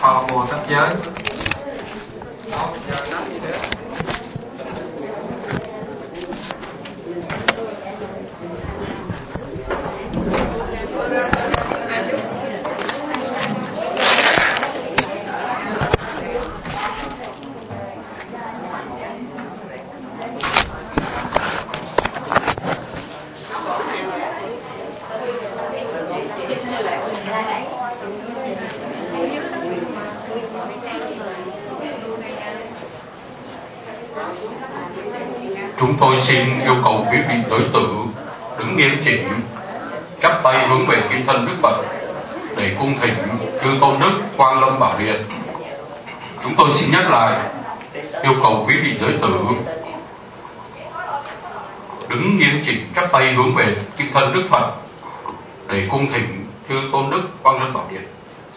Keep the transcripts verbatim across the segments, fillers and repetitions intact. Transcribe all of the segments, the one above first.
Phật Bồ Tát giới. Chúng tôi xin yêu cầu quý vị đối tử đứng nghiêm chỉnh, chắp tay hướng về kim thân Đức Phật để cung thỉnh chư tôn đức Quang Lâm Bảo Điện. Chúng tôi xin nhắc lại, yêu cầu quý vị giới tử đứng nghiêm chỉnh, chắp tay hướng về kim thân Đức Phật để cung thỉnh chư tôn đức Quang Lâm Bảo Điện.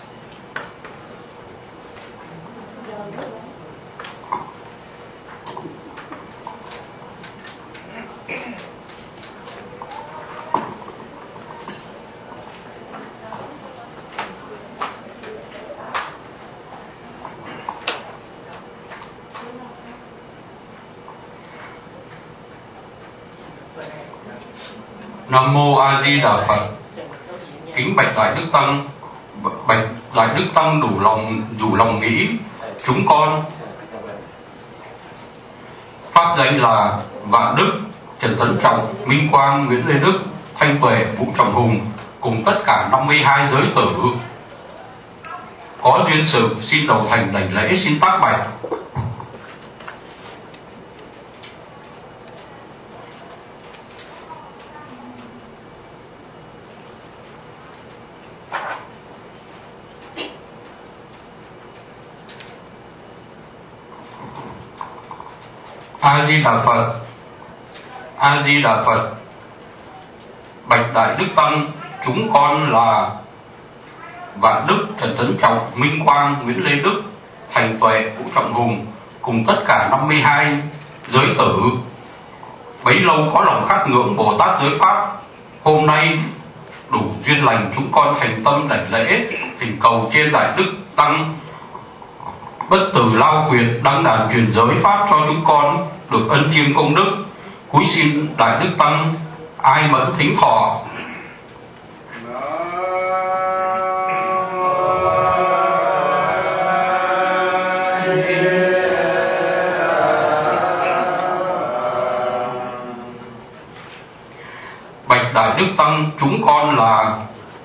Nam mô A Di Đà Phật. Kính bạch đại đức tăng, bạch đại đức tăng đủ lòng đủ lòng nghĩ chúng con pháp danh là Vạn Đức, Trần Tấn Trọng, Minh Quang, Nguyễn Lê Đức, Thanh Tuệ, Vũ Trọng Hùng cùng tất cả năm mươi hai giới tử có duyên sự xin đầu thành đảnh lễ xin tác bạch. A Di Đà Phật. A Di Đà Phật. Bạch đại đức tăng, chúng con là Vạn Đức, Trần Tấn Trọng, Minh Quang, Nguyễn Lê Đức, Thành Tuệ, Vũ Trọng Hùng cùng tất cả năm mươi hai giới tử bấy lâu có lòng khát ngưỡng Bồ Tát giới pháp. Hôm nay đủ duyên lành, chúng con thành tâm đảnh lễ thỉnh cầu trên đại đức tăng bất tử lao quyền đăng đàn truyền giới pháp cho chúng con được ân chiêm công đức. Cúi xin đại đức tăng ai mẫn thính thọ. Bạch đại đức tăng, chúng con là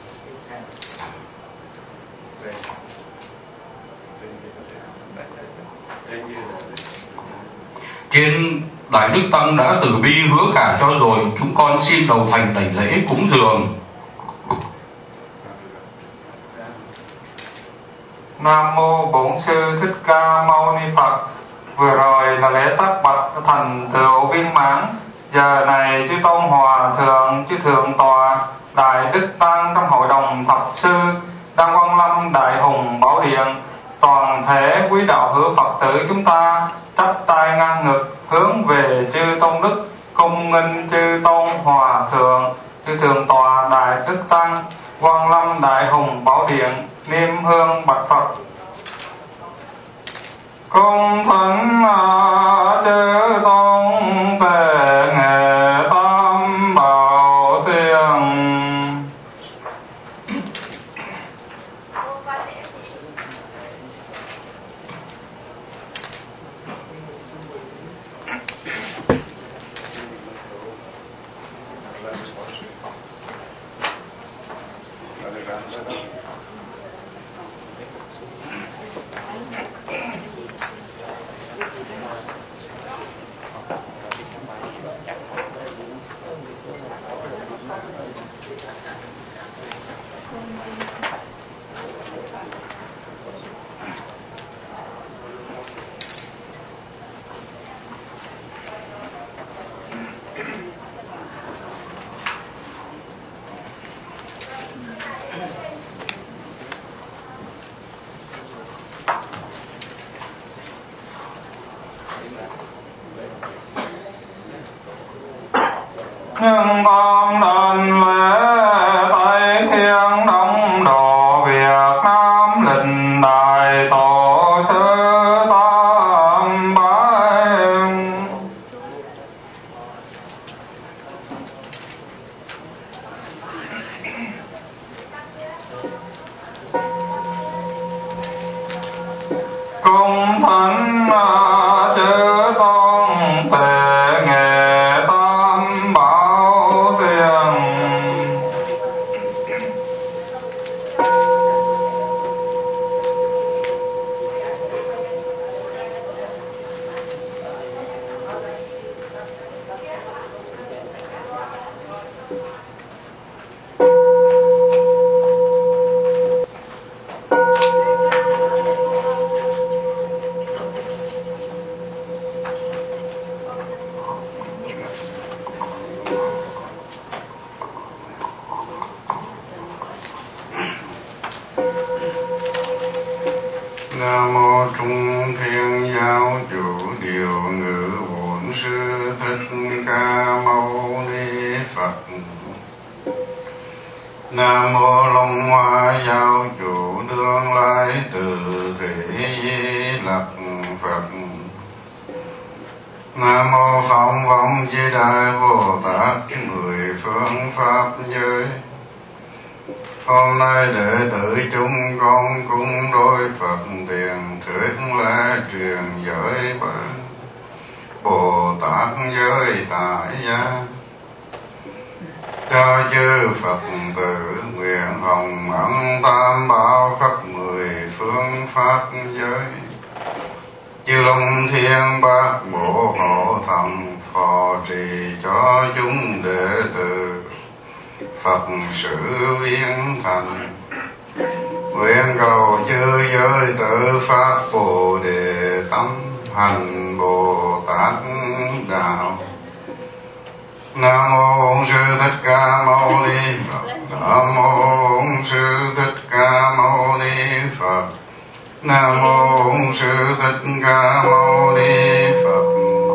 trên đại đức tăng đã từ bi hứa cả cho rồi, chúng con xin đầu thành đảnh lễ cúng dường. Nam mô Bổn Sư Thích Ca Mâu Ni Phật. Vừa rồi là lễ tác bạch thành tựu viên mãn. Giờ này chư tôn hòa thượng, chư thượng tọa, đại đức tăng trong hội đồng thập sư đang Quang Lâm Đại Hùng Bảo Điện, toàn thể quý đạo hữu Phật tử chúng ta chắp tay ngang ngực hướng về chư tôn đức, cung nghênh chư tôn hòa thượng, chư thượng tọa, đại đức tăng, Quang Lâm Đại Hùng Bảo Điện, niêm hương bạch Phật. Cung thỉnh chư tôn tề nghệ tam bảo tiền. Nhưng con đền lễ tại thiên đông đồ Việt Nam lịch đại thầy tổ sư tam bái. Cung thánh chư tôn tề nghệ tam bảo tiền. Nam mô Trung Thiên Giáo Chủ Điều Ngự Bổn Sư Thích Ca Mâu Ni Phật. Nam mô Long Hoa Giáo Chủ Đương Lai Từ Thể Di Lặc Phật. Nam mô Phóng Vọng Di Đại Bồ Tát mười phương pháp giới. Hôm nay đệ tử chúng con cung đối Phật tiền thuyết lễ truyền giới bản Bồ Tát giới tại gia, cho chư Phật tử nguyện hồng ân tam bảo khắp mười phương pháp giới. Chư Long Thiên Bát Bộ Hộ Thần phò trì cho chúng đệ tử Phật sự viên thành. Nguyện cầu chư giới tử phát Bồ Đề tâm hành Bồ Tát đạo. Nam mô Bổn Sư Thích Ca Mâu Ni Phật. Nam mô Bổn Sư Thích Ca Mâu Ni Phật. Nam mô Bổn Sư Thích Ca Mâu Ni Phật.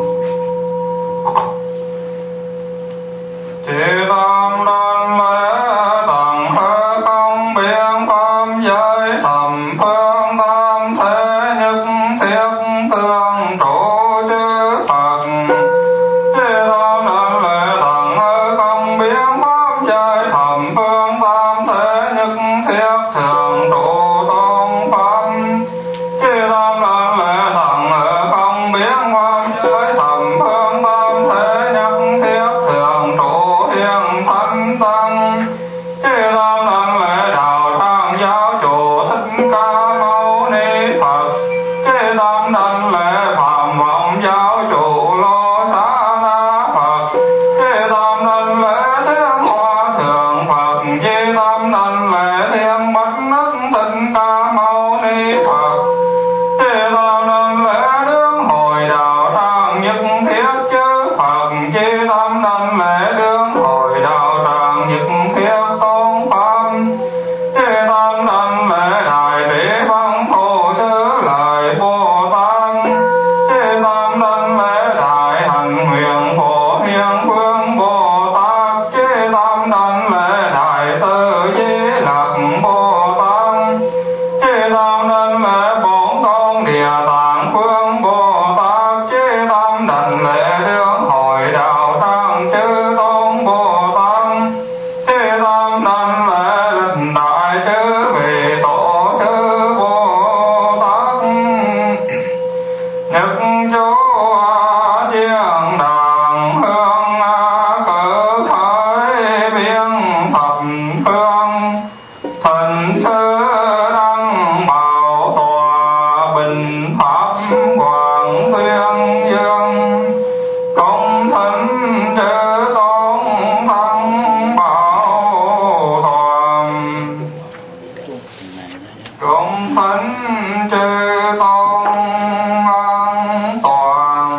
Chỉ tam đan lễ tặng thế không biên pháp giới thầm phương tam thế nhất thiết tương trụ chư Phật. Chỉ tam đan lễ tặng thế không biên pháp giới thầm phương tam thế nhất thiết thường trụ tôn pháp. Chỉ tam đan lễ tặng thế không biên pháp giới thầm phương tam thế nhất thiết thường trụ hiền thánh tăng. Chỉ tam đan lễ đạo tràng giáo chủ Thích Ca Mâu Ni Phật. Chỉ tam đan lễ phạm vọng giáo chủ Lô Xá Na Phật. Chỉ tam đan lễ thiên hoa thượng Phật. Chỉ tam đan lễ thiên bách nước Thích Ca Mâu Ni Phật. Chỉ tam đan lễ đương hồi đạo tràng nhất thiết chư Phật. Chỉ tam đan lễ đương hồi đạo tràng nhất thiết tôn pháp. Chỉ tam đan lễ đại bi văn thù sư lợi Bồ Tát. Chỉ tam đan lễ đại hạnh nguyện phổ hiền phương Bồ Tát. Chỉ tam đan lễ đại từ di lặc Bồ Tát. Chỉ tam đan lễ bổn tôn địa tạng phương Bồ Tát. Chỉ tam đan lễ đương hồi đạo tràng chư tôn Bồ Tát. Chỉ tam đan lễ lịch đại chư vị tổ sư Bồ Tát. Nhất chú chiên đàn hương cử khởi biên thập phương. Thịnh sư đăng bảo tòa bình pháp hoàng tuyên dương. Công thính chư tôn thắng bảo toàn. Công thính chư tôn an toàn.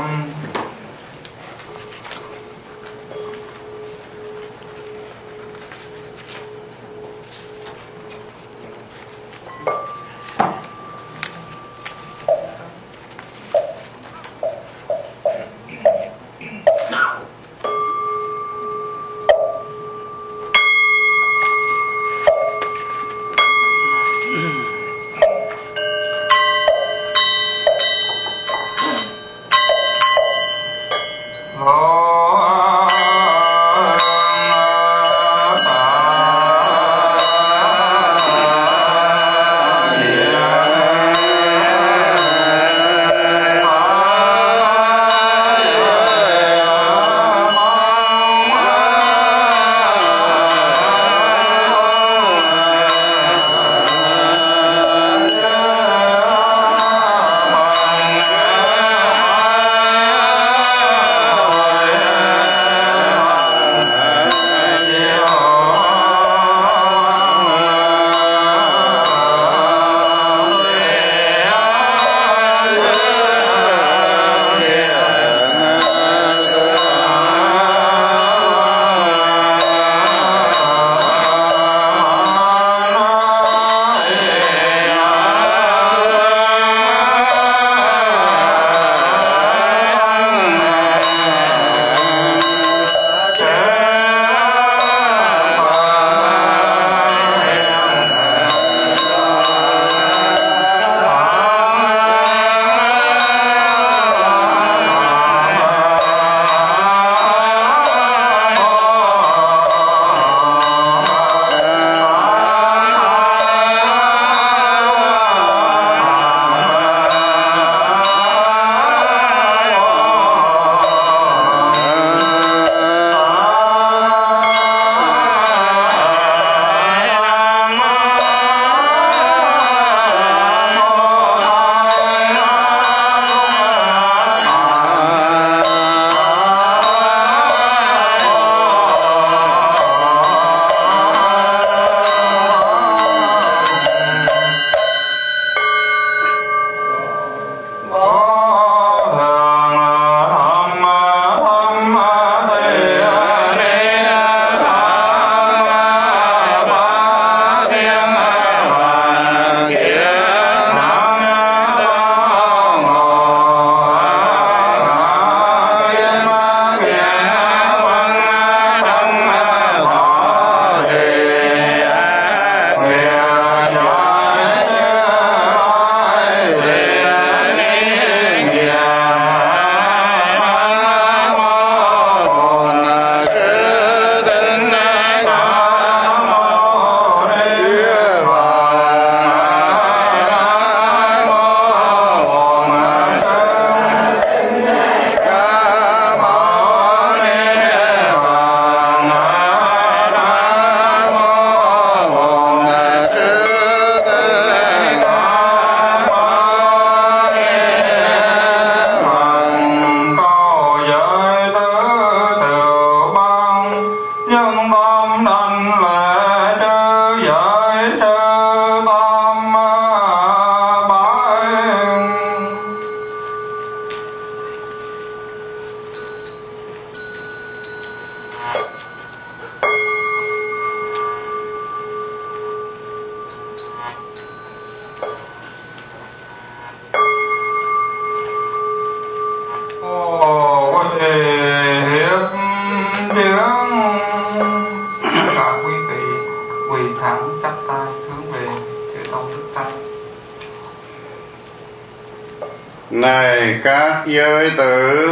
Này các giới tử,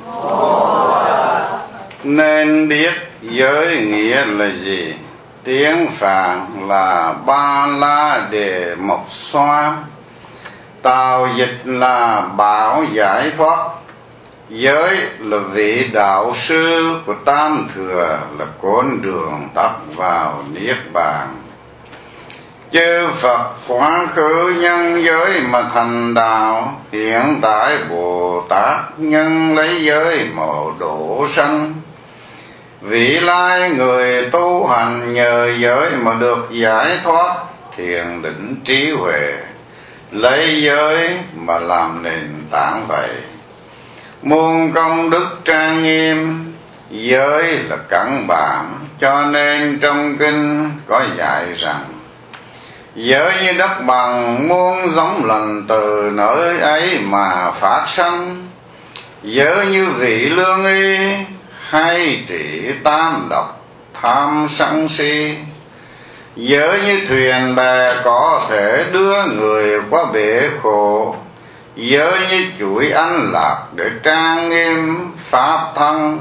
nên biết giới nghĩa là gì. Tiếng Phạn là Ba La Đề Mộc Xoa, tào dịch là bảo giải thoát. Giới là vị đạo sư của Tam Thừa, là con đường tắt vào Niết Bàn. Chư Phật quá khứ nhân giới mà thành đạo, hiện tại Bồ Tát nhân lấy giới màu độ sanh. Vị lai người tu hành nhờ giới mà được giải thoát thiền định trí huệ, lấy giới mà làm nền tảng vậy. Muôn công đức trang nghiêm, giới là căn bản, cho nên trong kinh có dạy rằng giới như đất bằng, muôn giống lành từ nơi ấy mà phát sanh. Giới như vị lương y, hay trị tam độc tham sân si. Giới như thuyền bè có thể đưa người qua bể khổ. Giới như chuỗi anh lạc để trang nghiêm pháp thân.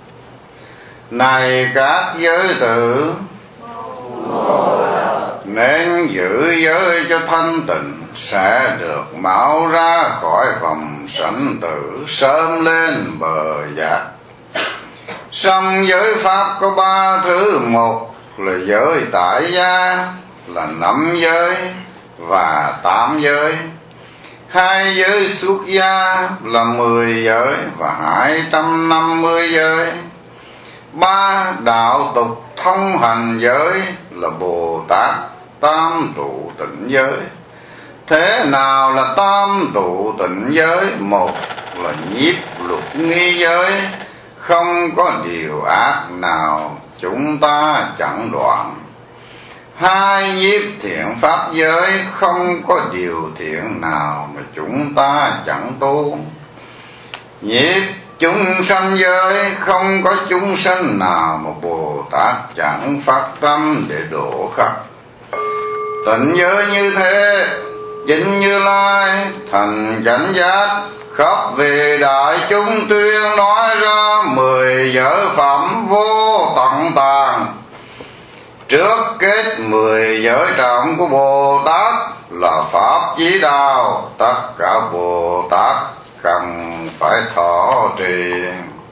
Này các giới tử, nên giữ giới cho thanh tịnh, sẽ được mạo ra khỏi vòng sanh tử, sớm lên bờ giác. Song giới pháp có ba thứ, một là giới tại gia, là năm giới và tám giới. Hai giới xuất gia là mười giới và hai trăm năm mươi giới. Ba đạo tục thông hành giới là Bồ Tát tam tụ tịnh giới. Thế nào là tam tụ tịnh giới? Một là nhiếp luật nghi giới, không có điều ác nào chúng ta chẳng đoạn. Hai nhiếp thiện pháp giới, không có điều thiện nào mà chúng ta chẳng tu. Nhiếp chúng sanh giới, không có chúng sanh nào mà Bồ Tát chẳng phát tâm để độ khắp. Tịnh giới như thế, chính Như Lai thành chánh giác, khắp về đại chúng tuyên nói ra mười giới phẩm vô tận tàng. Trước kết mười giới trọng của Bồ Tát là pháp chí đạo, tất cả Bồ Tát cần phải thọ trì.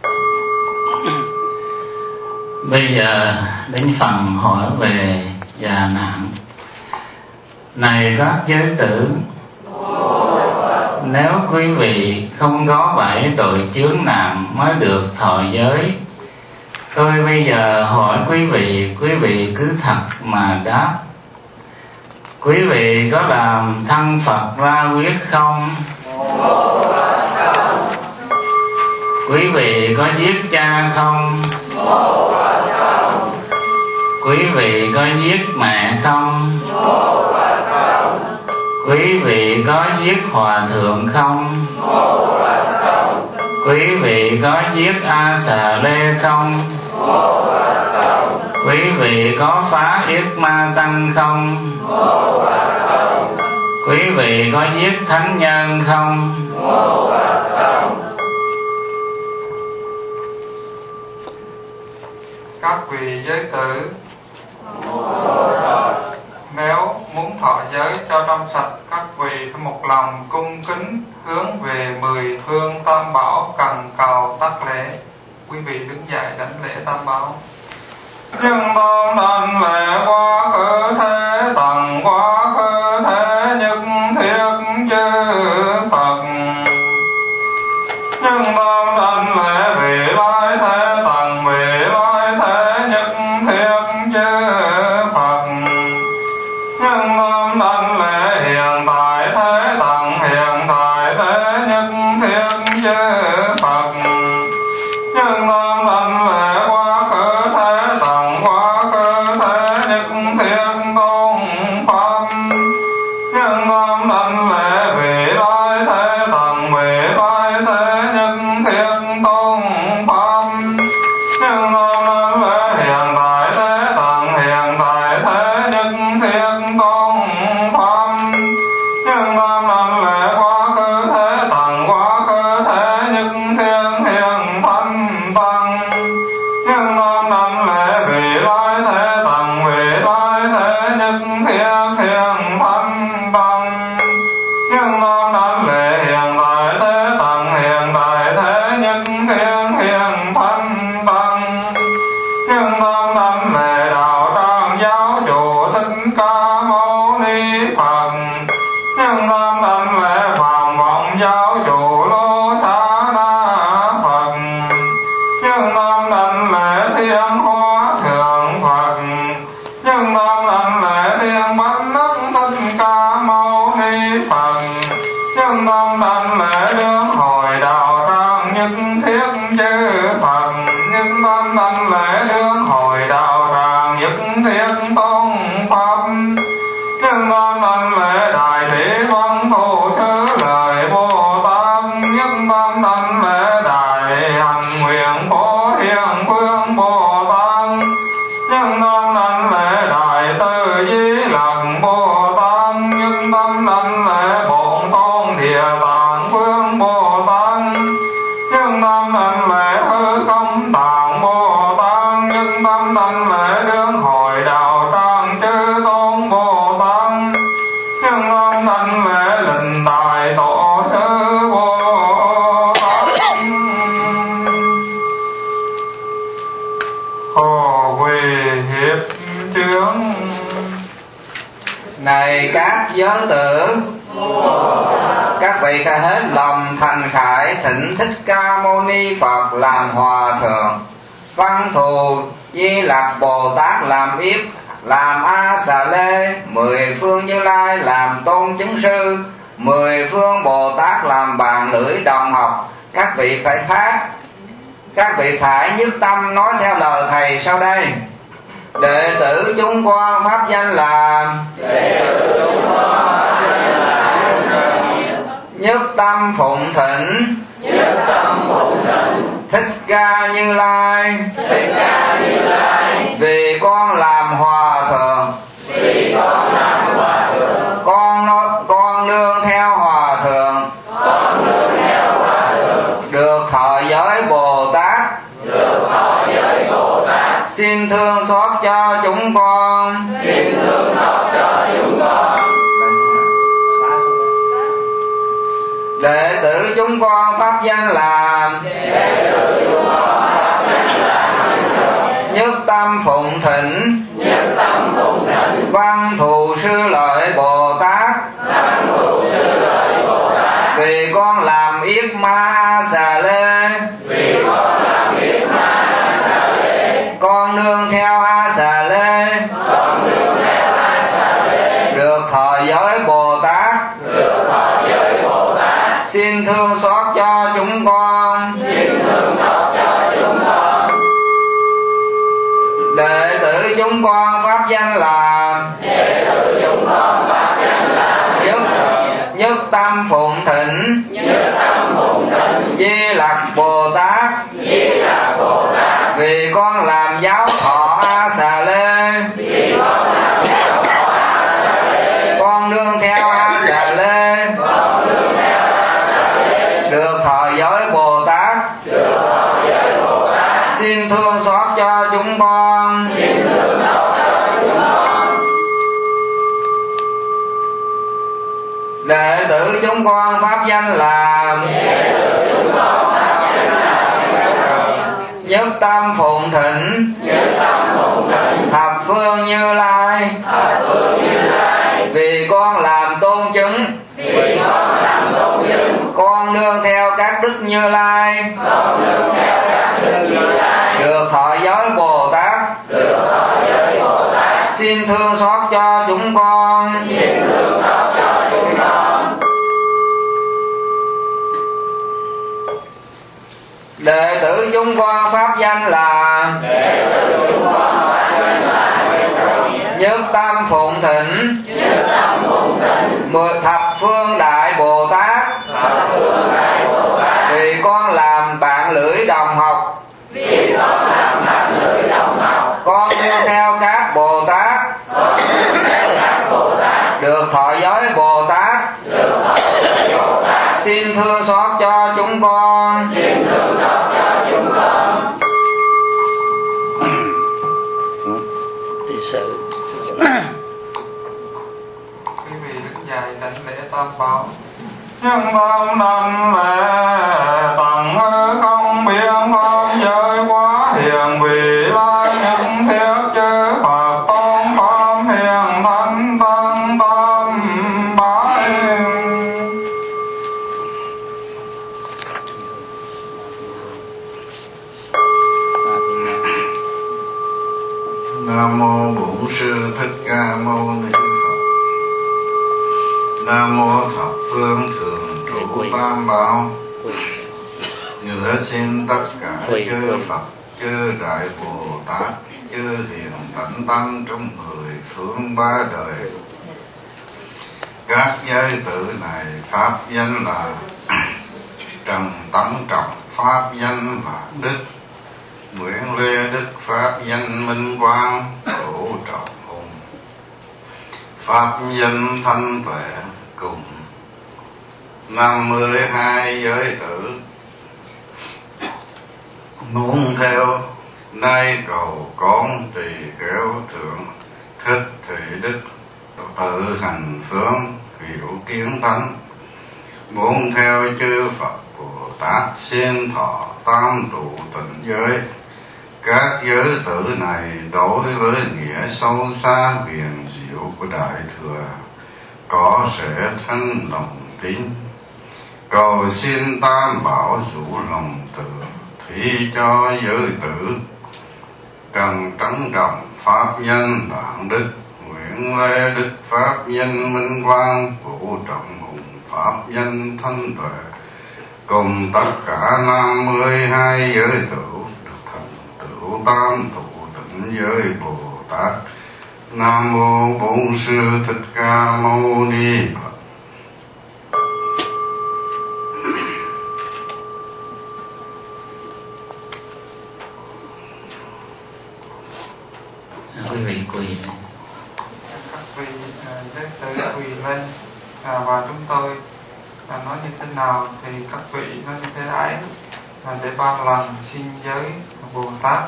Bây giờ đến phần hỏi về già nạn. Này các giới tử, nếu quý vị không có bảy tội chướng nạn mới được thọ giới, tôi bây giờ hỏi quý vị, quý vị cứ thật mà đáp. Quý vị có làm thân Phật ra quyết không? Quý vị có giết cha không? Quý vị có giết mẹ không? Quý vị có giết hòa thượng không? Quý vị có giết A Xà Lê không? Quý vị có phá yết ma tăng không? Quý vị có giết thánh nhân không? Các vị giới tử, nếu muốn thọ giới cho trong sạch, các vị phải một lòng cung kính hướng về mười phương tam bảo, cần cầu tác lễ. Quý vị đứng dậy đảnh lễ tam bảo. Nhưng con đảnh lễ quá khứ thế tầng, quá khứ thế nhất thiết chư Phật. Nhưng con đảnh lễ vị lai thế tầng, vị lai thế nhất thiết chư Phật. Nhưng con đảnh lễ hiện tại thế tầng, hiện tại thế nhất thiết chư Phật. Nhưng con đảnh lễ quá khứ thế tầng, quá khứ thế nhất thiết tôn pháp. Nhưng con đảnh lễ vị lai thế tầng, vị lai thế nhất thiết tôn pháp. Nhưng con đảnh lễ hiện tại thế tầng, hiện tại thế nhất thiết tôn pháp. Nhưng con đảnh lễ quá khứ thế tầng, ni Phật. Chân tâm đảnh lễ đương hồi đạo tràng nhất thiết chư Phật. Nhân tâm đảnh lễ đương hồi đạo tràng nhất thiết tôn Pháp. Nhân tâm đảnh lễ đại sĩ văn thù sư lời Bồ Tát. Nhân tâm đảnh lễ đại hạnh nguyện phổ hiền phương Bồ Tát. Nhân tâm đảnh lễ đại từ di lặc Bồ Tát. Nhân tâm đảnh lễ bổn tôn địa tạng phương Bồ Tát. Nhân tâm đảnh lễ hư không tạng Bồ Tát. Nhân tâm đảnh lễ đương hồi đạo tràng chư tôn Bồ Tát. Nhân tâm đảnh lễ lình đại tổ sư Bồ Tát. Hồ quỳ hiệp chướng. Này các giới tử, các vị phải hết lòng thành khải thỉnh Thích Ca Mâu Ni Phật làm hòa thượng, Văn Thù Di Lặc Bồ Tát làm yếp, làm A Xà Lê, mười phương Như Lai làm tôn chứng sư, mười phương Bồ Tát làm bạn lưỡi đồng học. Các vị phải phát, các vị phải nhất tâm nói theo lời thầy sau đây. Đệ tử chúng con pháp danh là nhất tâm phụng thỉnh Thích Ca Như Lai, vì con làm hòa thượng, con nói, con nương theo hòa thượng, được thọ giới Bồ Tát, xin thương xót cho chúng con. Đệ tử chúng con pháp danh là nhất tâm phụng thỉnh Văn Thù Sư Lợi Bồ Tát, vì con làm yết ma A Xà Lê, con nương theo A Xà Lê, được thọ giới Bồ Tát, xin thương xót cho chúng con. Đệ tử chúng con pháp danh là nhất nhất tâm phụng thỉnh Di Lặc Bồ Tát, vì con làm giáo thọ A Xà Lê, con nương theo A Xà Lê, được thọ giới Bồ Tát, xin thương xót cho chúng con. Đệ tử chúng con pháp danh là nhất tâm phụng thỉnh thập phương Như Lai, vì con làm tôn chứng, con nương theo các đức Như Lai, được thọ giới Bồ Tát, xin thương xót cho chúng con. Đệ tử chúng con pháp danh là nhất tâm phụng thỉnh mười thập phương Đại Bồ Tát, vì con làm bạn lưỡi đồng học, con nương theo các Bồ Tát, được thọ giới Bồ Tát, xin thương xót cho chúng con. Quý vị đứng dậy đảnh lễ tam bảo. Nhân tâm đảnh lễ tặng hư không biên pháp giới quá hiền vị lai nhân thiết chư Phật tôn pháp hiền thánh tăng tam bái. Nam mô Bổn Sư Thích Ca Mâu Ni Phật. Nam mô thập phương thường trụ tam bảo, ngửa xin tất cả chư Phật, chư Đại Bồ Tát, chư Hiền Thánh Tăng trong mười phương ba đời. Các giới tử này pháp danh là Trần Tấn Trọng, pháp danh là Đức Nguyễn Lê Đức, pháp danh Minh Quang, Tổ Trọng Hùng, pháp danh Thanh Tuệ, cùng năm mươi hai giới tử. Muốn theo nay cầu con tỳ kheo thượng thích thị đức, tự hành phương hiểu kiến thánh. Muốn theo chư Phật Bồ Tát xin thọ tam trụ tịnh giới. Các giới tử này đối với nghĩa sâu xa huyền diệu của Đại Thừa có sẽ thân lòng tín, cầu xin tam bảo dụ lòng tự thị cho giới tử. Trần Trấn Trọng, pháp danh Vạn Đức, Nguyễn Lê Đức, pháp danh Minh Quang, Vũ Trọng Hùng, pháp danh Thanh Tuệ, cùng tất cả năm mươi hai giới tử được thành tựu tam trụ tịnh giới Bồ Tát. Nam mô Bổn Sư Thích Ca Mâu Ni Phật. Quý vị quỳ lên. Các vị giới tử quỳ lên, à, và chúng tôi à, nói như thế nào thì các vị nói như thế ấy, à, để ba lần xin giới Bồ Tát.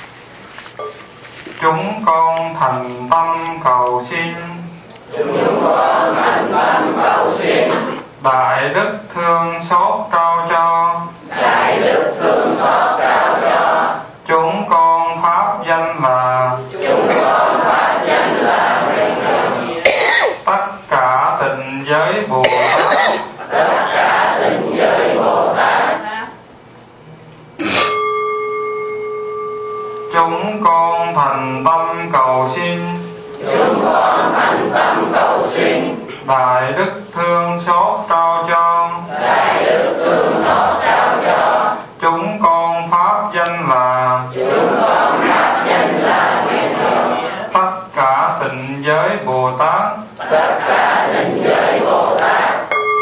Chúng con thành tâm cầu xin, chúng con thành tâm cầu xin, Đại Đức thương xót trao cho, Đại Đức thương xót trao cho, chúng con pháp danh là, chúng con pháp danh là tất cả tịnh giới Bồ Tát, tất cả tịnh giới Bồ Tát. Chúng con thành tâm cầu xin, chúng con thành tâm cầu xin, Đại Đức thương xót trao cho, Đại Đức thương xót trao cho, chúng con pháp danh là, chúng con pháp danh là tất cả tịnh giới Bồ Tát, tất cả tịnh giới Bồ Tát.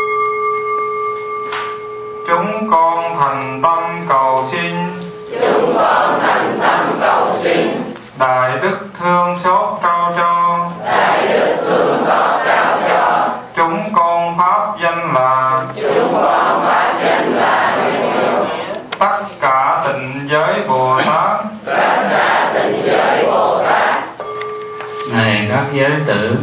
chúng con thành tâm cầu xin, chúng con thành tâm cầu xin, Đại Đức thương xót trao cho, Đại Đức thương xót trao cho, chúng con pháp danh là, chúng con pháp danh là tất cả tịnh giới Bồ Tát. tất cả tịnh giới Bồ Tát. Này các giới tử,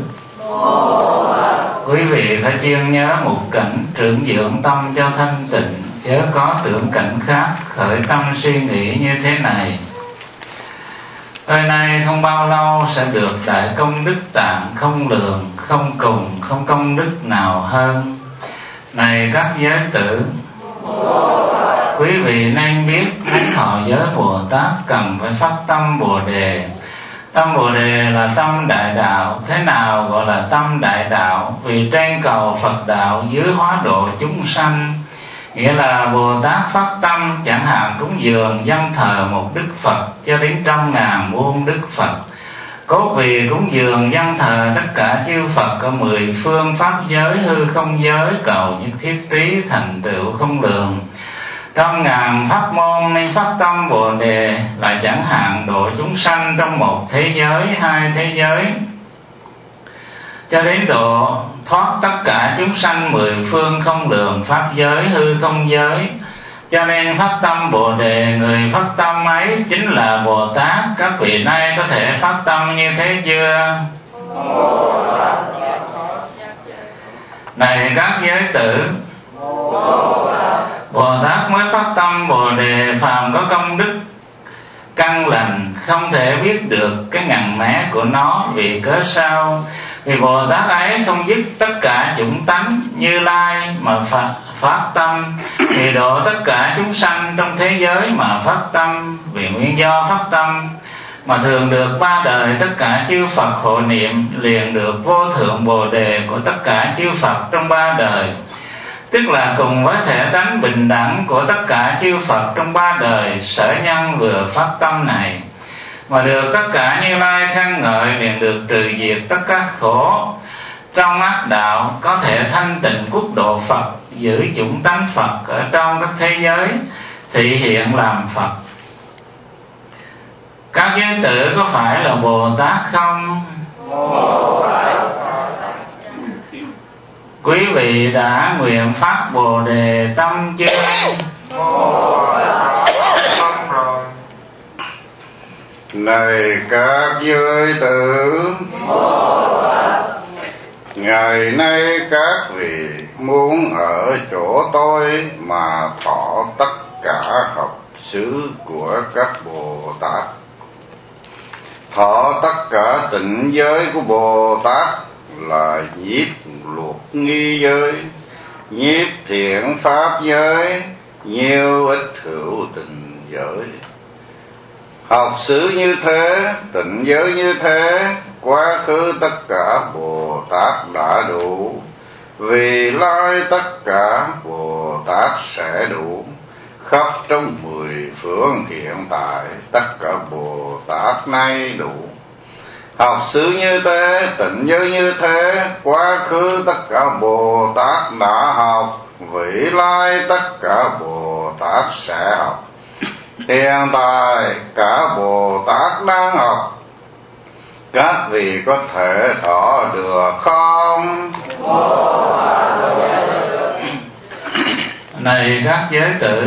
quý vị phải chuyên nhớ một cảnh trưởng dưỡng tâm cho thanh tịnh, chớ có tưởng cảnh khác khởi tâm suy nghĩ như thế này: Tới nay không bao lâu sẽ được đại công đức tạng không lường, không cùng, không công đức nào hơn. Này các giới tử, quý vị nên biết thánh thọ giới Bồ Tát cần phải phát tâm Bồ Đề. Tâm Bồ Đề là tâm đại đạo. Thế nào gọi là tâm đại đạo? Vì trên cầu Phật đạo, dưới hóa độ chúng sanh. Nghĩa là Bồ Tát phát tâm chẳng hạn cúng dường dâng thờ một Đức Phật cho đến trăm ngàn muôn Đức Phật, cốt vì cúng dường dâng thờ tất cả chư Phật ở mười phương pháp giới hư không giới, cầu những thiết trí thành tựu không lường. Trăm ngàn pháp môn nên phát tâm Bồ Đề, lại chẳng hạn độ chúng sanh trong một thế giới, hai thế giới, cho đến độ thoát tất cả chúng sanh mười phương không lường pháp giới hư không giới. Cho nên phát tâm Bồ Đề, người phát tâm ấy chính là Bồ Tát. Các vị nay có thể phát tâm như thế chưa? Này các giới tử, Bồ Tát mới phát tâm Bồ Đề, phàm có công đức căn lành không thể biết được cái ngần mé của nó. Vì cớ sao? Vì Bồ Tát ấy không dứt tất cả chủng tánh Như Lai mà phát, phát tâm, vì độ tất cả chúng sanh trong thế giới mà phát tâm. Vì nguyên do phát tâm mà thường được ba đời tất cả chư Phật hộ niệm, liền được vô thượng Bồ đề của tất cả chư Phật trong ba đời, tức là cùng với thể tánh bình đẳng của tất cả chư Phật trong ba đời. Sở nhân vừa phát tâm này mà được tất cả Như Lai khen ngợi, liền được trừ diệt tất cả khổ trong ác đạo, có thể thanh tịnh quốc độ Phật, giữ chủng tánh Phật ở trong các thế giới, thị hiện làm Phật. Các giới tử có phải là Bồ Tát không? Quý vị đã nguyện phát Bồ đề tâm chưa? Này các giới tử, ngày nay các vị muốn ở chỗ tôi mà thọ tất cả học xứ của các Bồ Tát, thọ tất cả tịnh giới của Bồ Tát là nhiếp luật nghi giới, nhiếp thiện pháp giới, nhiều ít hữu tình giới. Học xứ như thế, tịnh giới như thế, quá khứ tất cả Bồ Tát đã đủ, vì lai tất cả Bồ Tát sẽ đủ, khắp trong mười phương hiện tại tất cả Bồ Tát nay đủ. Học xứ như thế, tịnh giới như thế, quá khứ tất cả Bồ Tát đã học, vị lai tất cả Bồ Tát sẽ học, hiện tại cả Bồ Tát đang học. Các vị có thể thọ được không? Này các giới tử,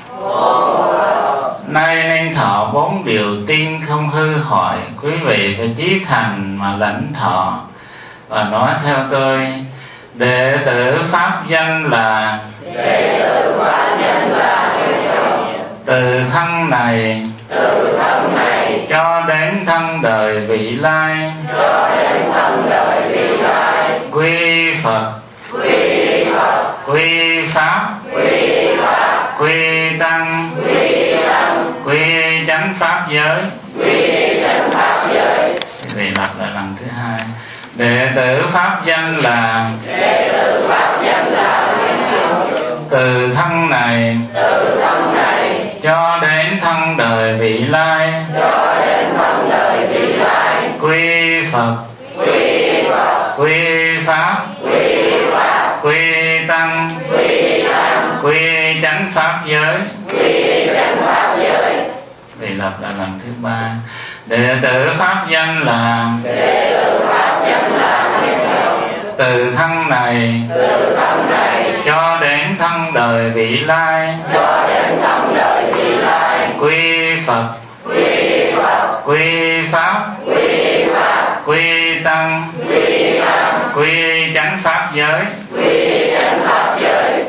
nay nên thọ bốn điều tiên không hư hoại. Quý vị phải chí thành mà lãnh thọ và nói theo tôi: đệ tử pháp danh là, đệ tử pháp danh là từ thân này, từ thân này cho đến thân đời vị lai, cho đến thân đời vị lai, quy Phật, quy Phật, quy Pháp, quy Pháp, quy Tăng, quy Tăng, quy chánh pháp giới, quy chánh pháp giới. Vì lặp lại lần thứ hai: đệ tử pháp danh là, đệ tử pháp danh là từ thân này, từ thân này cho đến thân đời vị lai, cho đến thân đời vị lai, quy Phật, quy Phật, quy Pháp, quy Pháp, quy Tăng, quy Tăng, quy chánh pháp giới, quy chánh pháp giới. Vì lặp lại lần thứ ba: đệ tử pháp danh là, đệ tử pháp danh là từ thân này, từ thân này cho đến thân đời vị lai, cho đến thân đời vị lai, quy Phật, quy Phật, quy Pháp, quy Pháp, quy Tăng, quy Tăng, quy chánh pháp giới. quy chánh pháp giới.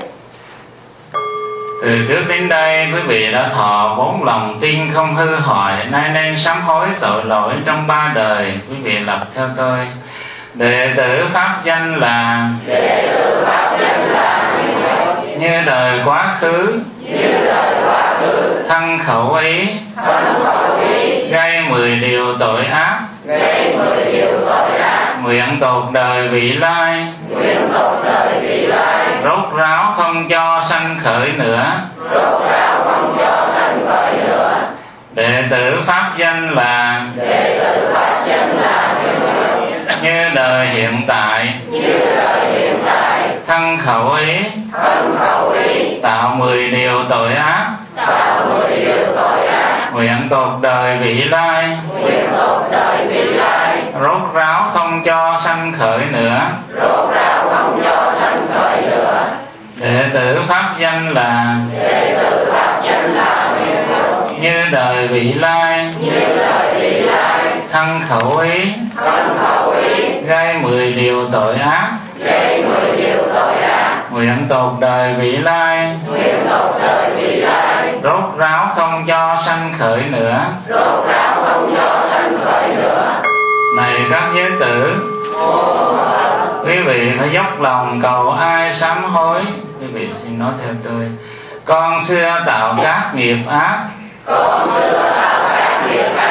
Từ trước đến đây quý vị đã thọ bốn lòng tin không hư hoại, nay nên sám hối tội lỗi trong ba đời. Quý vị lặp theo tôi: đệ tử pháp danh là, đệ tử pháp danh là như đời quá khứ, như đời quá khứ, thân khẩu ý, thân khẩu ý, gây mười điều tội ác, gây mười điều tội ác, nguyện tột đời vị lai, nguyện tột đời vị lai, rốt ráo không cho sanh khởi nữa. rốt ráo không cho sanh khởi nữa. Đệ tử pháp danh là, đệ tử pháp danh là như đời hiện tại, như đời hiện tại, thân khẩu ý, thân khẩu ý, tạo mười điều tội ác, tạo mười điều tội ác, nguyện tột đời vị lai, nguyện tột đời vị lai, rốt ráo không cho sanh khởi nữa. rốt ráo không cho sanh khởi nữa. Đệ tử pháp danh là, đệ tử pháp danh là như đời vị lai, như đời vị lai, thân khẩu ý, thân khẩu ý, gây mười điều tội ác, gây mười điều tội ác, nguyện tột đời vị lai, nguyện tột đời vị lai, rốt ráo không cho sanh khởi nữa. rốt ráo không cho sanh khởi nữa. Này các giới tử, quý vị phải dốc lòng cầu ai sám hối. Quý vị xin nói theo tôi: con xưa tạo các nghiệp ác, con xưa tạo các nghiệp ác,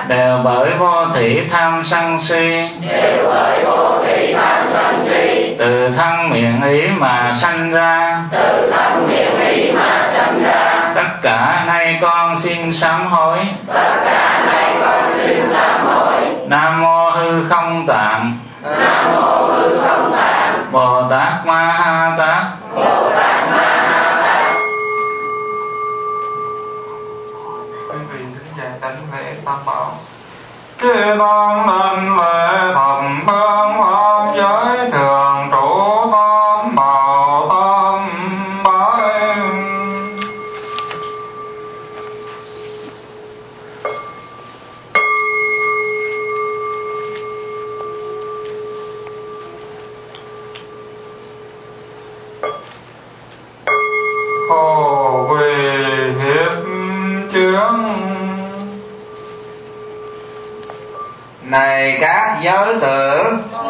đều bởi vô thủy tham sân si, đều bởi vô thủy tham sân si, từ thân miệng ý mà sanh ra, từ thân miệng ý mà sanh ra. Tất cả nay con xin sám hối, tất cả nay con xin sám hối. Nam mô hư không tạng, Nam mô hư không tạng, Bồ Tát Ma Ha Tát, Bồ Tát Ma Ha Tát. Quý vị thính giả đánh lễ tam bảo. Chư tăng nên lễ thầm ban pháp giới thường trụ tam bảo tam bái. Khổ quỳ hiếp chướng. Này các giới tử,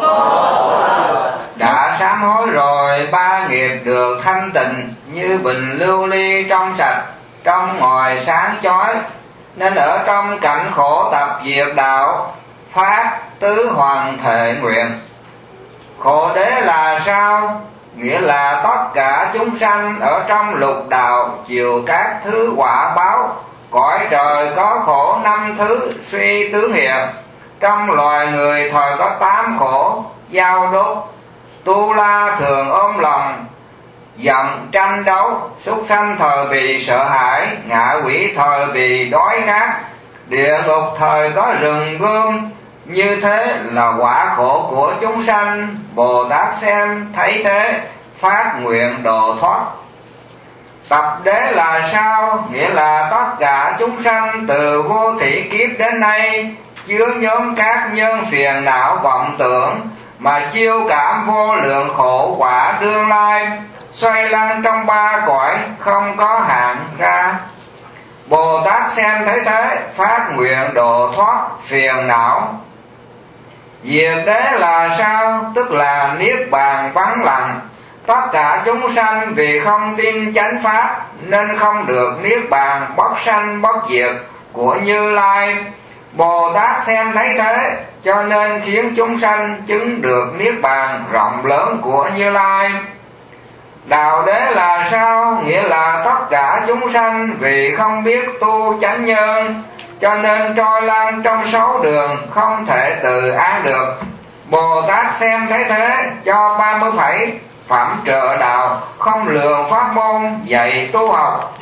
đã sám hối rồi, ba nghiệp được thanh tịnh như bình lưu ly trong sạch, trong ngoài sáng chói, nên ở trong cảnh khổ tập diệt đạo, phát tứ hoàng thệ nguyện. Khổ đế là sao? Nghĩa là tất cả chúng sanh ở trong lục đạo chịu các thứ quả báo. Cõi trời có khổ năm thứ suy tướng hiện, trong loài người thời có tám khổ giao đốt. Tu la thường ôm lòng giận tranh đấu, súc sanh thời bị sợ hãi, ngạ quỷ thời bị đói khát, địa ngục thời có rừng gươm. Như thế là quả khổ của chúng sanh. Bồ Tát xem thấy thế, phát nguyện độ thoát. Tập đế là sao? Nghĩa là tất cả chúng sanh từ vô thủy kiếp đến nay chứa nhóm các nhân phiền não vọng tưởng, mà chiêu cảm vô lượng khổ quả đương lai, xoay lăn trong ba cõi không có hạn ra. Bồ Tát xem thấy thế, phát nguyện độ thoát phiền não. Diệt đế là sao? Tức là niết bàn vắng lặng. Tất cả chúng sanh vì không tin chánh pháp nên không được niết bàn bất sanh bất diệt của Như Lai. Bồ Tát xem thấy thế, cho nên khiến chúng sanh chứng được niết bàn rộng lớn của Như Lai. Đạo đế là sao? Nghĩa là tất cả chúng sanh vì không biết tu chánh nhân, cho nên trôi lăn trong sáu đường không thể tự an được. Bồ Tát xem thấy thế, cho ba mươi phẩy phẩm trợ đạo, không lường pháp môn dạy tu học.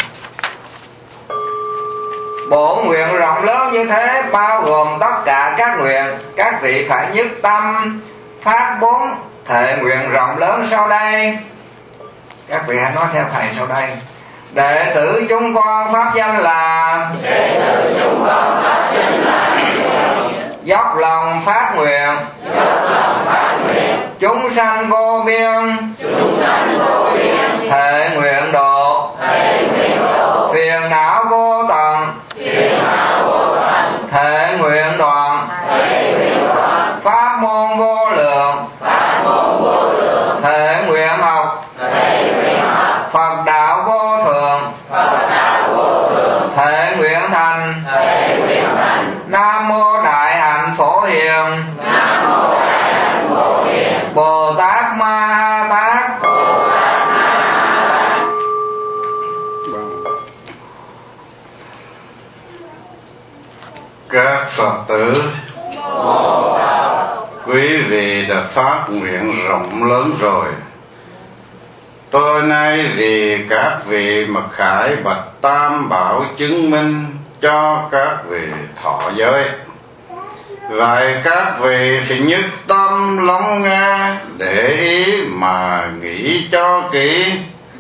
Bổ nguyện rộng lớn như thế bao gồm tất cả các nguyện. Các vị phải nhất tâm phát bốn thệ nguyện rộng lớn sau đây. Các vị hãy nói theo thầy sau đây. Đệ tử chúng con pháp danh là, đệ tử chúng con pháp danh là dốc lòng phát nguyện, dốc lòng phát nguyện, chúng sanh vô biên, chúng sanh vô biên, thệ nguyện độ, thệ nguyện độ, phiền não vô tận, phiền não vô tận, thệ nguyện đoạn, thệ nguyện đoạn, pháp môn vô lượng, pháp môn vô lượng, thệ nguyện học, thệ nguyện học, Phật đạo vô thượng, Phật đạo vô thượng, thệ nguyện thành, thệ nguyện thành. Nam mô Đại Hạnh Phổ Hiền, Nam mô Đại Hạnh Phổ Hiền, Bồ Tát Ma Ha Tát. Bồ Tát Ma Ha Tát. Các Phật tử, quý vị đã phát nguyện rộng lớn rồi. Tôi nay vì các vị mặc khải bạch tam bảo chứng minh cho các vị thọ giới. Vậy các vị phải nhất tâm lắng nghe, để ý mà nghĩ cho kỹ.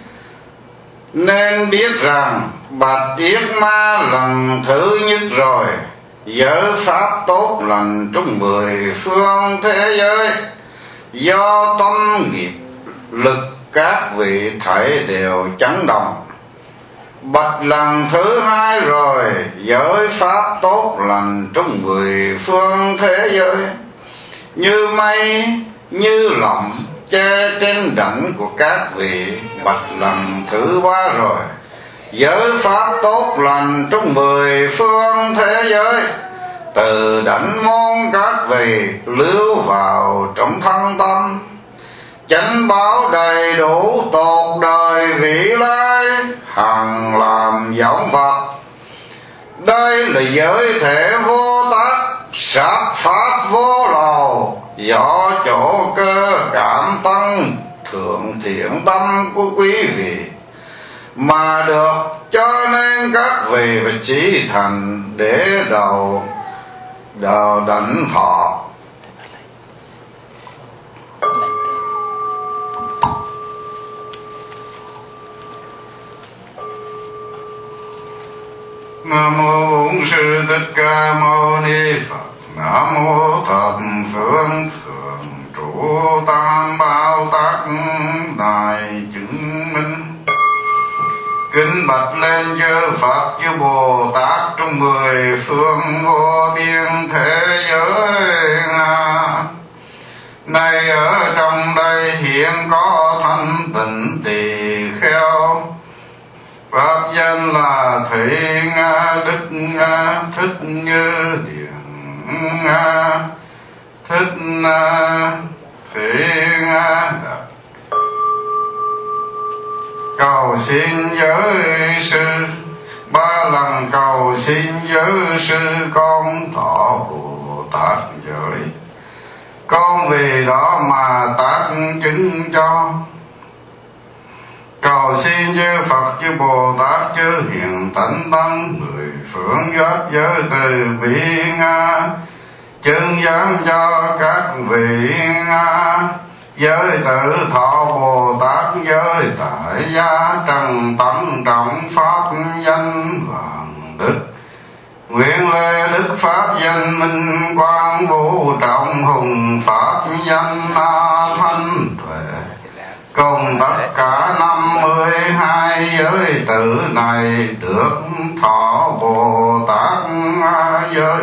Nên biết rằng bạch yết ma lần thứ nhất rồi, giới pháp tốt lành trong mười phương thế giới. Do tâm nghiệp lực các vị thảy đều chấn động. Bạch lần thứ hai rồi, giới pháp tốt lành trong mười phương thế giới. Như mây, như lọng che trên đỉnh của các vị. Bạch lần thứ ba rồi, giới pháp tốt lành trong mười phương thế giới. từ đảnh môn các vị lưu vào trong thân tâm, chánh báo đầy đủ tột đời vị lai, hằng làm giống Phật. Đây là giới thể vô tác, sát pháp vô lậu, do chỗ cơ cảm tăng thượng thiện tâm của quý vị mà được, cho nên các vị phải chí thành để đầu đầu đảnh thọ. Nam mô Bổn Sư Thích Ca Mâu Ni Phật. Nam mô thập phương thượng trụ tam bảo tác đại chứng minh. Kính bạch lên chư Phật chư Bồ Tát trong mười phương vô biên thế giới. Nay ở trong đây hiện có thanh tịnh tỳ kheo, pháp danh là Thủy Nga Đức Nga Thích Như Điện Nga Thích Na Thủy Nga Đạt. Cầu xin giới sư, ba lần cầu xin giới sư con thọ Bồ Tát giới, con vì đó mà tác chứng cho. Cầu xin chư Phật chư Bồ Tát chư hiền thánh tăng mười phương giác giới từ bi Nga, chứng giám cho các vị Nga, giới tử thọ Bồ Tát giới tại gia trần tấn trọng pháp danh vạn đức. Nguyện lễ đức pháp danh minh quang vũ trọng hùng pháp danh A Thanh Tuệ, cùng tất cả năm mươi hai giới tử này được thọ Bồ Tát giới.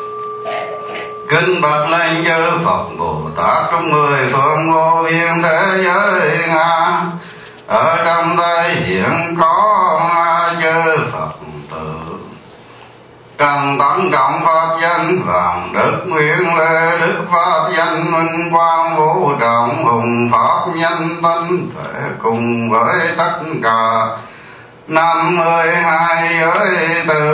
Kính bạch lên chư Phật Bồ Tát trong mười phương vô biên thế giới Nga, ở trong đây hiện có chư Phật tử trần tấn trọng pháp danh vạn đức. Nguyện lễ đức pháp danh minh quang vũ trọng hùng pháp danh tánh thể, cùng với tất cả năm mươi hai giới tử,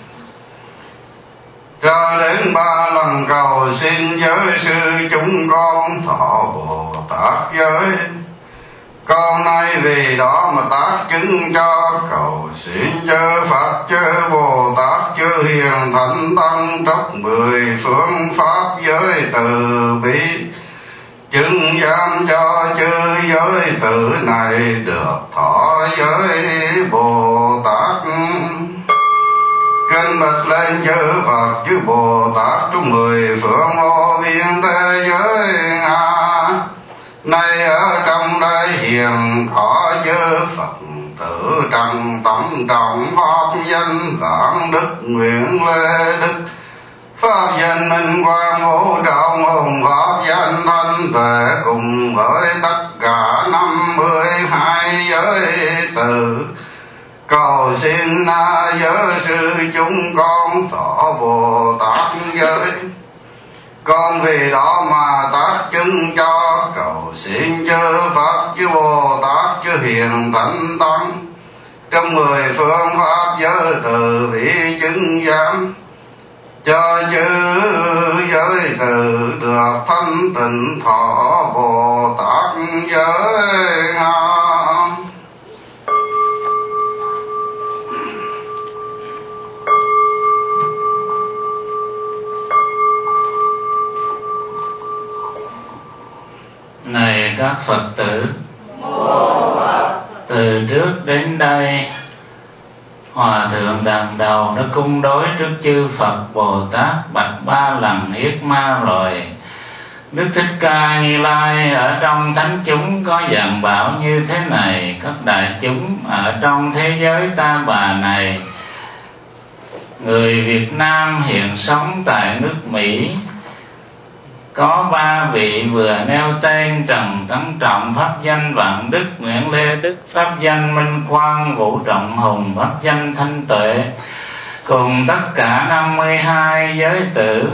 cho đến ba lần cầu xin giới sư chúng con thọ Bồ Tát giới. Con nay vì đó mà tác chứng cho, cầu xin chư Phật chư Bồ Tát chư hiền thánh tăng tróc mười phương pháp giới từ bi, chứng giám cho chư giới tử này được thọ giới Bồ Tát. Kính bạch lên chư Phật chư Bồ Tát trong mười phương vô biên thế giới Nga, nay ở trong đây hiện có chư Phật tử trần tấn trọng pháp danh vạn đức. Nguyện lễ đức pháp danh minh quang vũ trọng hùng pháp danh thanh tuệ, cùng với tất cả năm mươi hai giới tử, cầu xin giới sư chúng con thọ Bồ Tát giới. Con vì đó mà tác chứng cho, cầu xin chư Phật chư Bồ Tát chư hiền thánh tăng trong mười phương pháp giới từ bi, chứng giám cho chư giới từ được thanh tịnh thọ Bồ Tát giới. Này các Phật tử, từ trước đến đây Hòa thượng đàn đầu đã cung đối trước chư Phật Bồ Tát bạch ba lần yết ma rồi. Đức Thích Ca Như Lai ở trong thánh chúng có dặn bảo như thế này: các đại chúng ở trong thế giới ta bà này, người Việt Nam hiện sống tại nước Mỹ, có ba vị vừa nêu tên Trần Tấn Trọng pháp danh Vạn Đức, Nguyễn Lê Đức pháp danh Minh Quang, Vũ Trọng Hùng pháp danh Thanh Tuệ, cùng tất cả năm mươi hai giới tử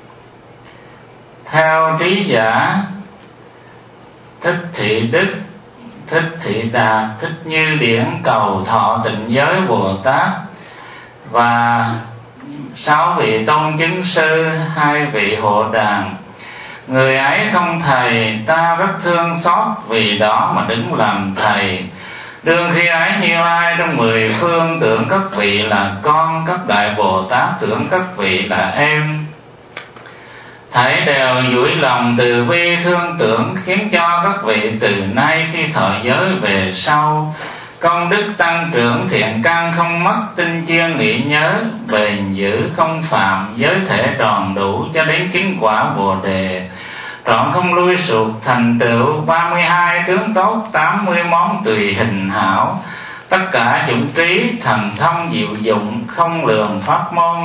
theo trí giả Thích Thị Đức, Thích Thị Đạt, Thích Như Điển cầu thọ tịnh giới Bồ Tát và sáu vị tôn chứng sư, hai vị hộ đàn. Người ấy không thầy, ta rất thương xót, vì đó mà đứng làm thầy. Đương khi ấy Như Lai trong mười phương tưởng các vị là con, các đại Bồ Tát tưởng các vị là em, thảy đều duỗi lòng từ bi thương tưởng, khiến cho các vị từ nay khi thọ giới về sau công đức tăng trưởng, thiện căn không mất, tinh chuyên nghĩ nhớ, bền giữ không phạm, giới thể tròn đủ cho đến chứng quả Bồ Đề, trọn không lui sụt, thành tựu ba mươi hai tướng tốt, tám mươi món tùy hình hảo, tất cả chủng trí thần thông diệu dụng, không lường pháp môn,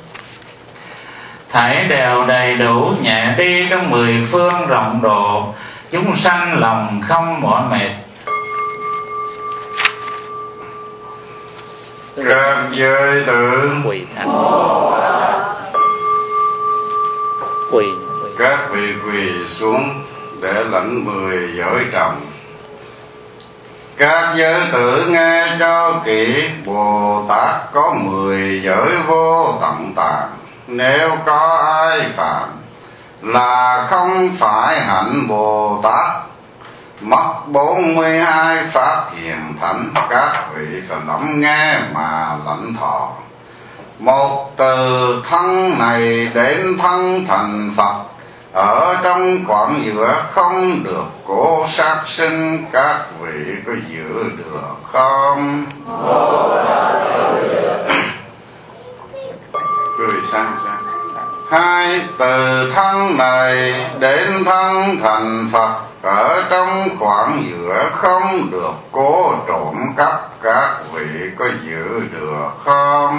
thảy đều đầy đủ, nhẹ đi trong mười phương rộng độ, chúng sanh lòng không mỏi mệt. Các giới tử Quỳ thành Quỳ các vị quỳ xuống để lãnh mười giới trọng. Các giới tử nghe cho kỹ, Bồ Tát có mười giới vô tận tạng. Nếu có ai phạm là không phải hạnh Bồ Tát, mất bốn mươi hai pháp hiền thánh. Các vị phải lắng nghe mà lãnh thọ. Một từ thân này đến thân thành Phật, ở trong quãng giữa không được cố sát sinh. Các vị có giữ được không? Cười sang sang. Hai từ thân này đến thân thành Phật, ở trong khoảng giữa không được cố trộm cắp. Các vị có giữ được không?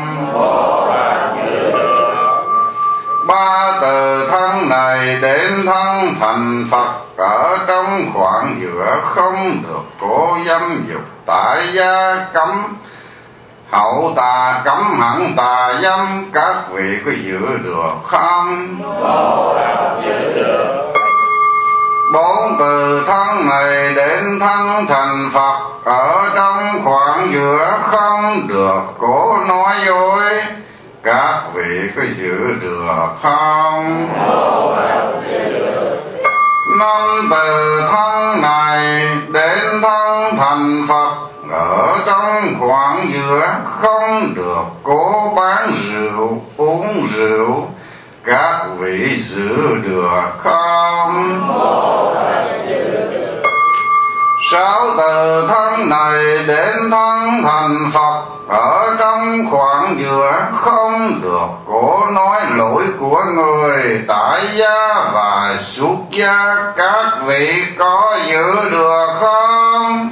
Ba từ thân này đến thân thành Phật, ở trong khoảng giữa không được cố dâm dục tại gia cấm. Hậu tà cấm hẳn tà dâm. Các vị có giữ được không? Bốn từ thân này đến thân thành Phật, ở trong khoảng giữa không được cố nói dối. Các vị có giữ được không? Năm từ thân này đến thân thành Phật, ở trong khoảng giữa không được cố bán rượu uống rượu. Các vị giữ được không? Sáu từ thân này đến thân thành Phật, ở trong khoảng giữa không được cố nói lỗi của người tại gia và xuất gia. Các vị có giữ được không?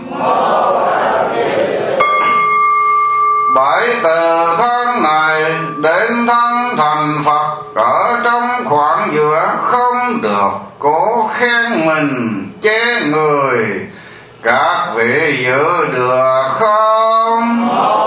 Bảy từ thân này đến thân thành Phật, ở trong khoảng giữa không được cố khen mình chế người. Các vị giữ được không?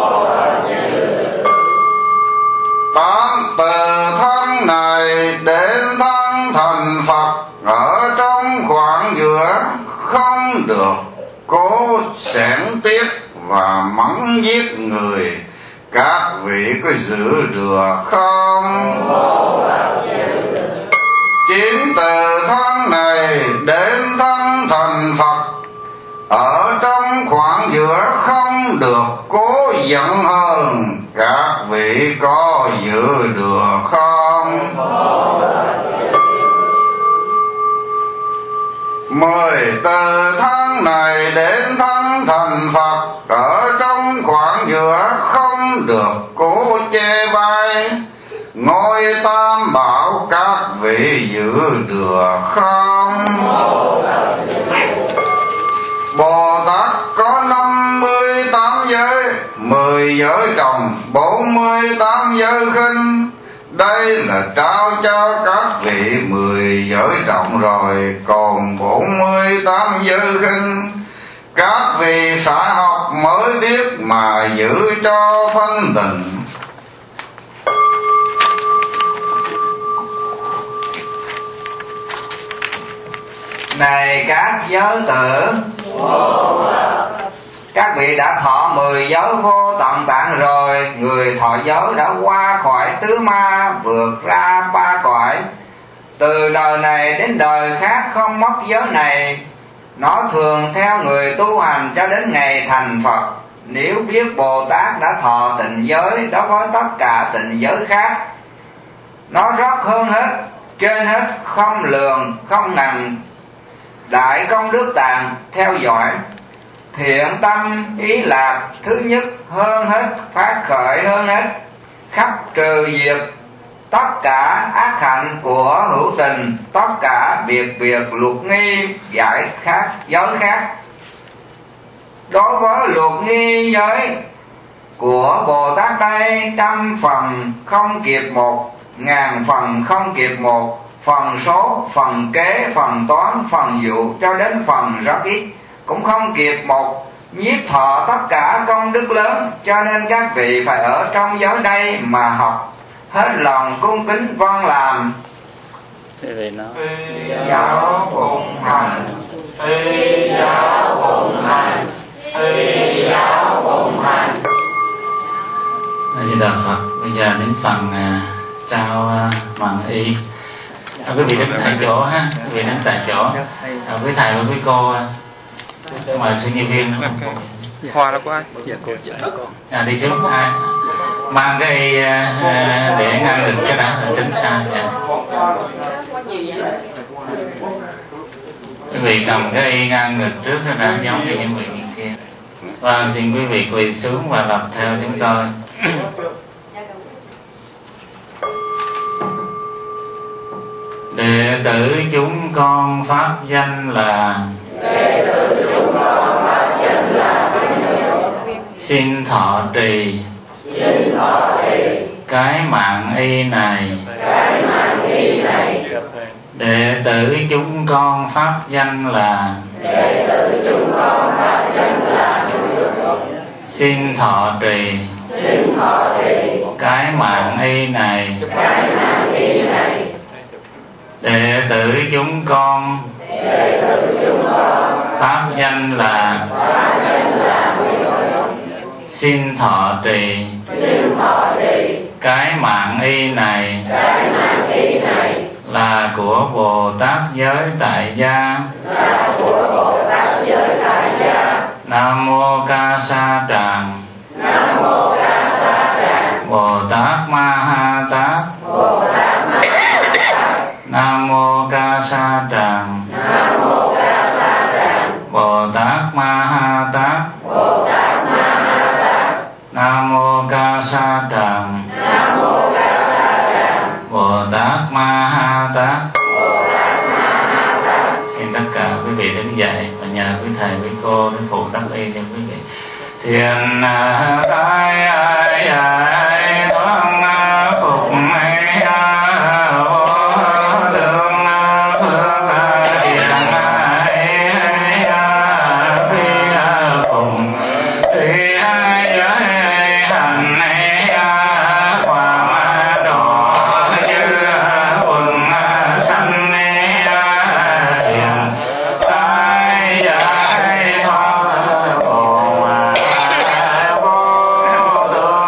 Tám từ thân này đến thân thành Phật, ở trong khoảng giữa không được cố xẻn tiếc và mắng giết người. Các vị có giữ được không? Chín từ thân này đến thân thành Phật, ở trong khoảng giữa không được cố giận hờn. Các vị có giữ được không? Mười từ thân này đến thân thành Phật, ở trong khoảng giữa không được cố chê bai. Ngôi Tam Bảo các vị giữ được không? Bồ Tát có năm mươi tám giới, mười giới trồng, bốn mươi tám giới khinh. Đây là trao cho các vị mười giới trọng rồi, còn bốn mươi tám giới khinh. Các vị phải học mới biết mà giữ cho thanh tịnh. Này các giới tử, các vị đã thọ mười giới vô tận tạng rồi. Người thọ giới đã qua khỏi tứ ma, vượt ra ba cõi. Từ đời này đến đời khác không mất giới này. Nó thường theo người tu hành cho đến ngày thành Phật. Nếu biết Bồ Tát đã thọ tịnh giới đối với tất cả tịnh giới khác, nó rót hơn hết, trên hết, không lường, không ngần đại công đức tạng theo dõi. Thiện tâm ý lạc thứ nhất hơn hết, phát khởi hơn hết, khắp trừ diệt tất cả ác hạnh của hữu tình, tất cả biệt biệt luật nghi giải khác giới khác. Đối với luật nghi giới của Bồ Tát đây, trăm phần không kịp một, ngàn phần không kịp một, phần số, phần kế, phần toán, phần dụ cho đến phần rất ít cũng không kịp một. Nhiếp thọ tất cả công đức lớn, cho nên các vị phải ở trong giới đây mà học, hết lòng cung kính vâng làm. Vì nó giáo phụng hành, y giáo phụng hành, y giáo phụng hành. A Di Đà Phật. Bây giờ đến phần uh, trao uh, bằng y. À, quý vị đứng tại chỗ ha, quý vị đứng tại chỗ. À, quý thầy và quý cô uh, mời sự nhân viên. Hoa đó có ai? À, đi xuống ai mang cái uh, để ngăn được cái đã tránh xa. Dạ. Quý vị cầm cái y ngăn ngực trước nó đã giống như những vị bên kia. Và xin quý vị quỳ xuống và lập theo chúng tôi. Đệ tử chúng con pháp danh là Đệ tử chúng con pháp danh là xin thọ trì xin thọ trì cái mạng y này. cái mạng y này. Đệ tử chúng con pháp danh là Đệ tử chúng con pháp danh là xin thọ trì xin thọ trì cái mạng y này. cái mạng y này. Đệ tử chúng con Đệ tử chúng con pháp danh là pháp danh là xin thọ trì xin thọ trì cái mạng y này. cái mạng y này Là của Bồ Tát giới tại gia. là của Bồ Tát giới tại gia. Nam mô Ca Sa Tràng Nam mô Ca Sa Tràng Bồ Tát Ma Ha Tát. Bồ Tát Ma Ha Tát. Nam mô Ca Sa Tràng Nam mô Ca Sa Tràng Bồ Tát Ma Ha Tát. Bồ Tát Ma Ha Tát. Nam mô Ca Sa Tràng Nam mô Ca Sa Tràng Bồ Tát Ma Ha Tát. Bồ Tát Ma Ha Tát. Xin tất cả quý vị đứng dậy và nhờ quý thầy quý cô đến phụ đắp y cho quý vị. Thiền ai ai ai thoáng phục ai vô lượng phước thiền ai ai phi phụng phi ai ai hành ai quả đỏ như quần xanh thiền ai ai thoát bồ vô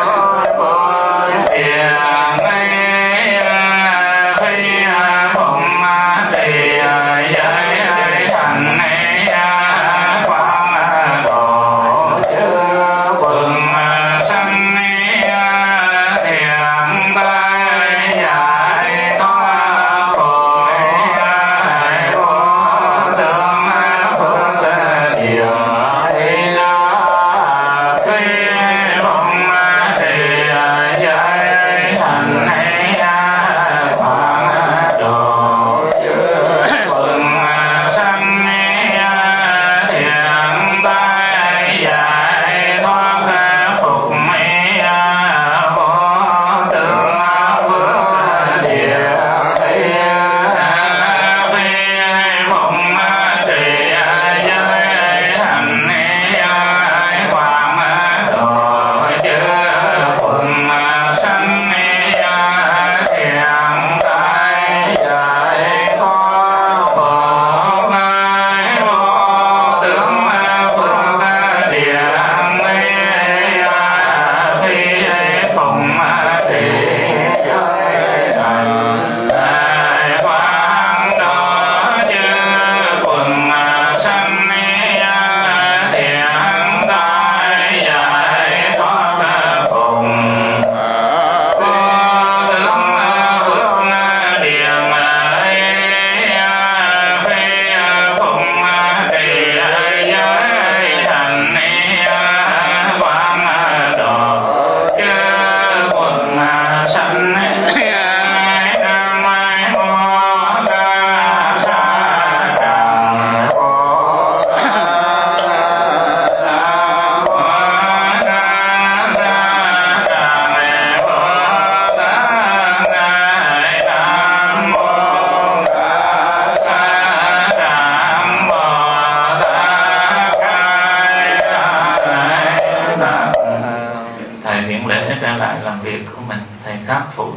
lại làm việc của mình. Thầy khắc phụ.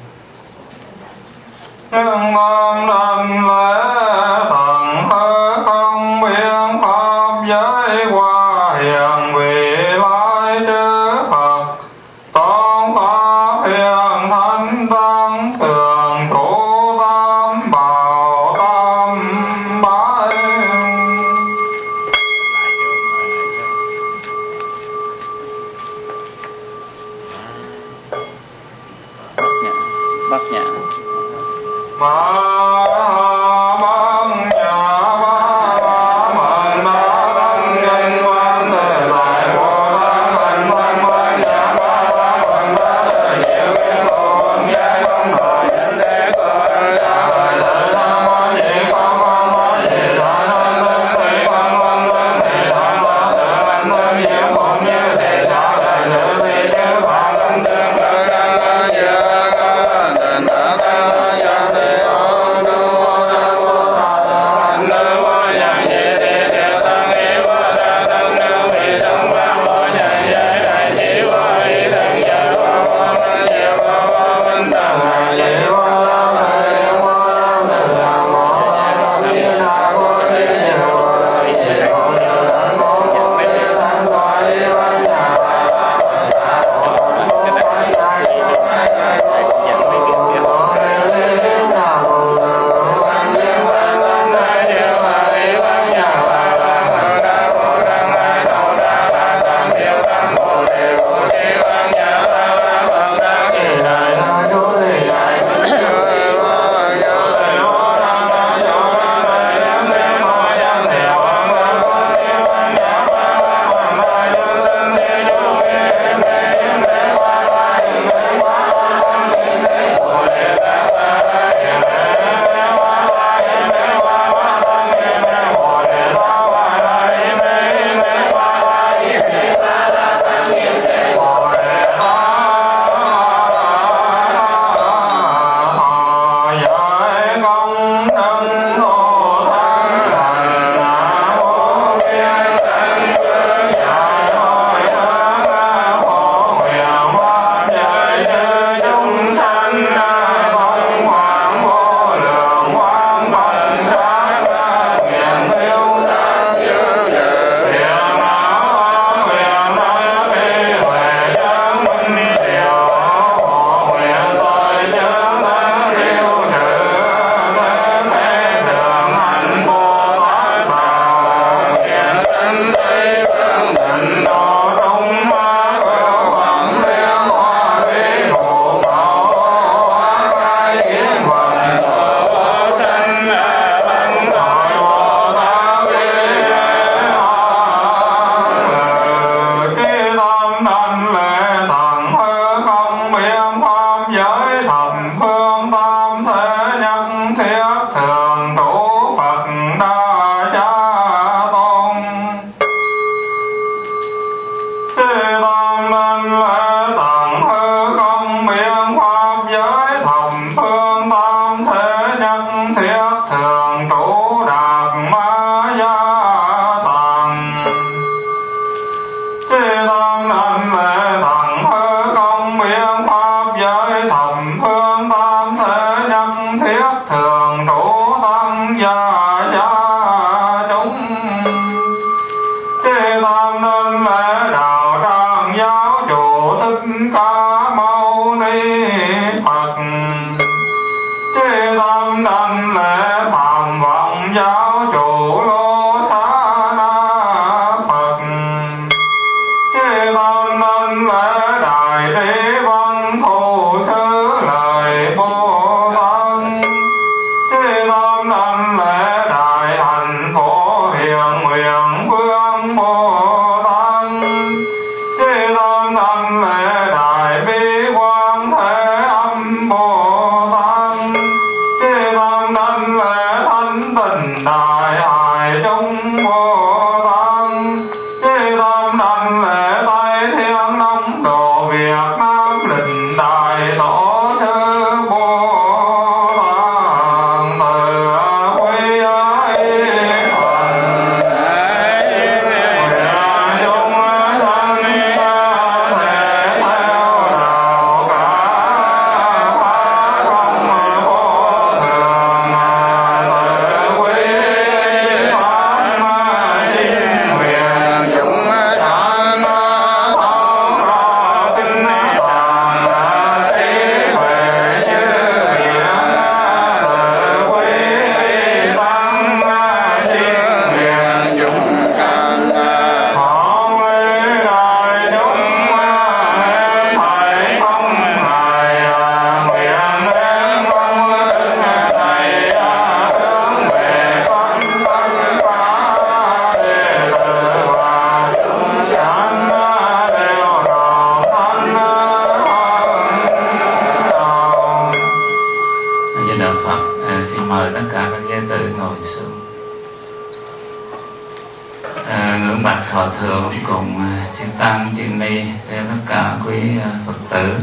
Nhưng con đành lễ thần thơ không biện pháp giới qua hiền vị lai chư Phật tôn pháp hiền thánh tăng thường trụ tam bảo tam bái. Bác nhã Ma băng nhà ba mình đã đăng nhân quan thể lại của ta thành văn văn nhà ba mình đã đời nhiều cái hồn gia công thời nhân thế cơ gia đời đời tham quan gì không quan quan gì đại thân thân thủy quan quan thân thủy đại quan tự anh thân nhiều cũng như thể gia đời tự thi chư phạm thân tương cơ đăng cơ gia cơ tình đã ca gia thế ơn đô đa vô thà thành lư vô nhàn nhị địa địa tăng y vô đa tăng lưu vị tăng quang vô nhàn giới đại chỉ vô y thần giới vô vô thân nhiều vô vô minh tăng hà dị vô đa thầy vô đa thầy làm vô đa ni na vô ni nhiều vô đại chỉ vô nhiều đảnh vô vô ni thanh thoại vô nhà bà bà bà bà vô vô đại đại vô đại đại vô vô ni ni na vô văn nhiên văn văn đại nhiều bà đi văn nhà bà bà bà đa vô đăng đại đầu đa đa tam thiểu tam bồ đề bồ đề văn nhà bà bà bà đa kỳ đại đa chú thị đại vô vô vô đại vô đăng đại vô đăng đại nhân thế ma nhân thế văn văn vô ni văn nhà bà bà văn đại nhân thân thế chú yên thế yên thế qua qua yên thế qua qua văn yên thế bồ đề văn văn yên thế qua qua yên thế qua qua văn yên thế bồ đề qua qua yên thế yên thế qua qua yên thế qua qua văn yên thế bồ đề ta giải công thân thô thân thành là vô biên tận cư giải hỏi thân phổ huyền hoa giải chư chúng sanh phong hoàng vô lượng quang bạch sáng nguyện tiêu tan chư dự huyền áo huyền thái phi huệ chân minh điều hộ nguyện tội chướng tăng tiêu trừ nên thế thường hạnh bồ tát bảo nguyện tinh tây phương tịnh độ trung ma cơ hoàng liên hoa vi thủ bảo hoa khai kiến phần tự sanh văn tội bồ tát vi chi tâm thanh lệ thần hư không biện pháp giới thập phương tam thế nhất thiết thường trụ Phật đa cha tôn. Chi tâm thanh lệ thần hư không biện pháp giới thập phương tam thế nhất thiết thường trụ đạt ma gia tạng. Chi tâm thanh lệ thần hư không biện pháp giới thập phương tam thế nhất thiết thường trụ tăng gia gia chúng. Chi tâm thanh lệ đạo tràng giáo chủ Thích Ca Mâu Ni Phật. Chi tâm thanh lệ phạm vọng giáo chủ Lô Xá Na Phật. Chi tâm thanh lệ đại trí văn thù sư lời Bồ Tát. Chi tâm thanh lệ đại hạnh phổ hiền nguyện vương Bồ Tát. hòa thượng cùng chư tăng chư ni, tất cả quý Phật tử.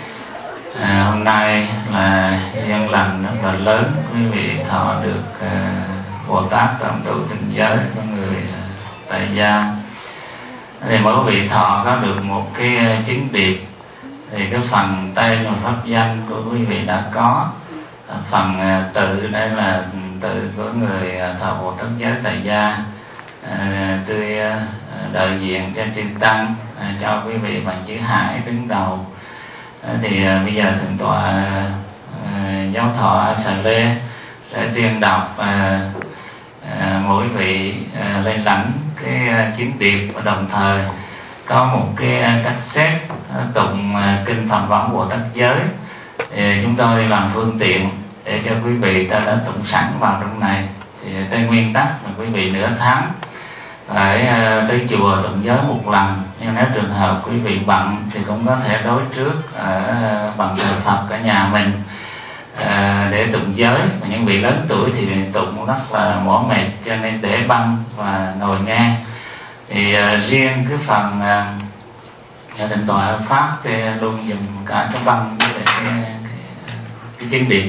À, hôm nay là duyên lành rất là lớn, quý vị thọ được uh, Bồ Tát Tam Tu Tinh Giới của người uh, tại gia. Thì mỗi vị thọ có được một cái uh, chứng điệp. Thì cái phần tên và pháp danh của quý vị đã có. À, phần uh, tự đây là tự của người uh, thọ Bồ Tát Giới tại gia. À, tôi uh, đại diện cho chư tăng, uh, cho quý vị bằng chữ Hải đứng đầu. Thì uh, bây giờ thượng tọa uh, giáo thọ A Xà Lê sẽ tuyên đọc uh, uh, mỗi vị uh, lên lãnh cái uh, chứng điệp, và đồng thời có một cái uh, cassette uh, tụng uh, kinh Phạm Võng Bồ Tát Giới. Thì chúng tôi làm phương tiện để cho quý vị ta đã tụng sẵn vào trong này. Thì trên nguyên tắc là quý vị nửa tháng phải uh, tới chùa tụng giới một lần, nhưng nếu trường hợp quý vị bận thì cũng có thể đối trước ở uh, bằng thờ Phật ở nhà mình uh, để tụng giới. Và những vị lớn tuổi thì tụng rất là mỏi mệt, cho nên để băng và ngồi nghe. Thì uh, riêng cái phần uh, thỉnh tọa pháp thì luôn dùng cả cái băng với cái, cái, cái, cái chứng điệp.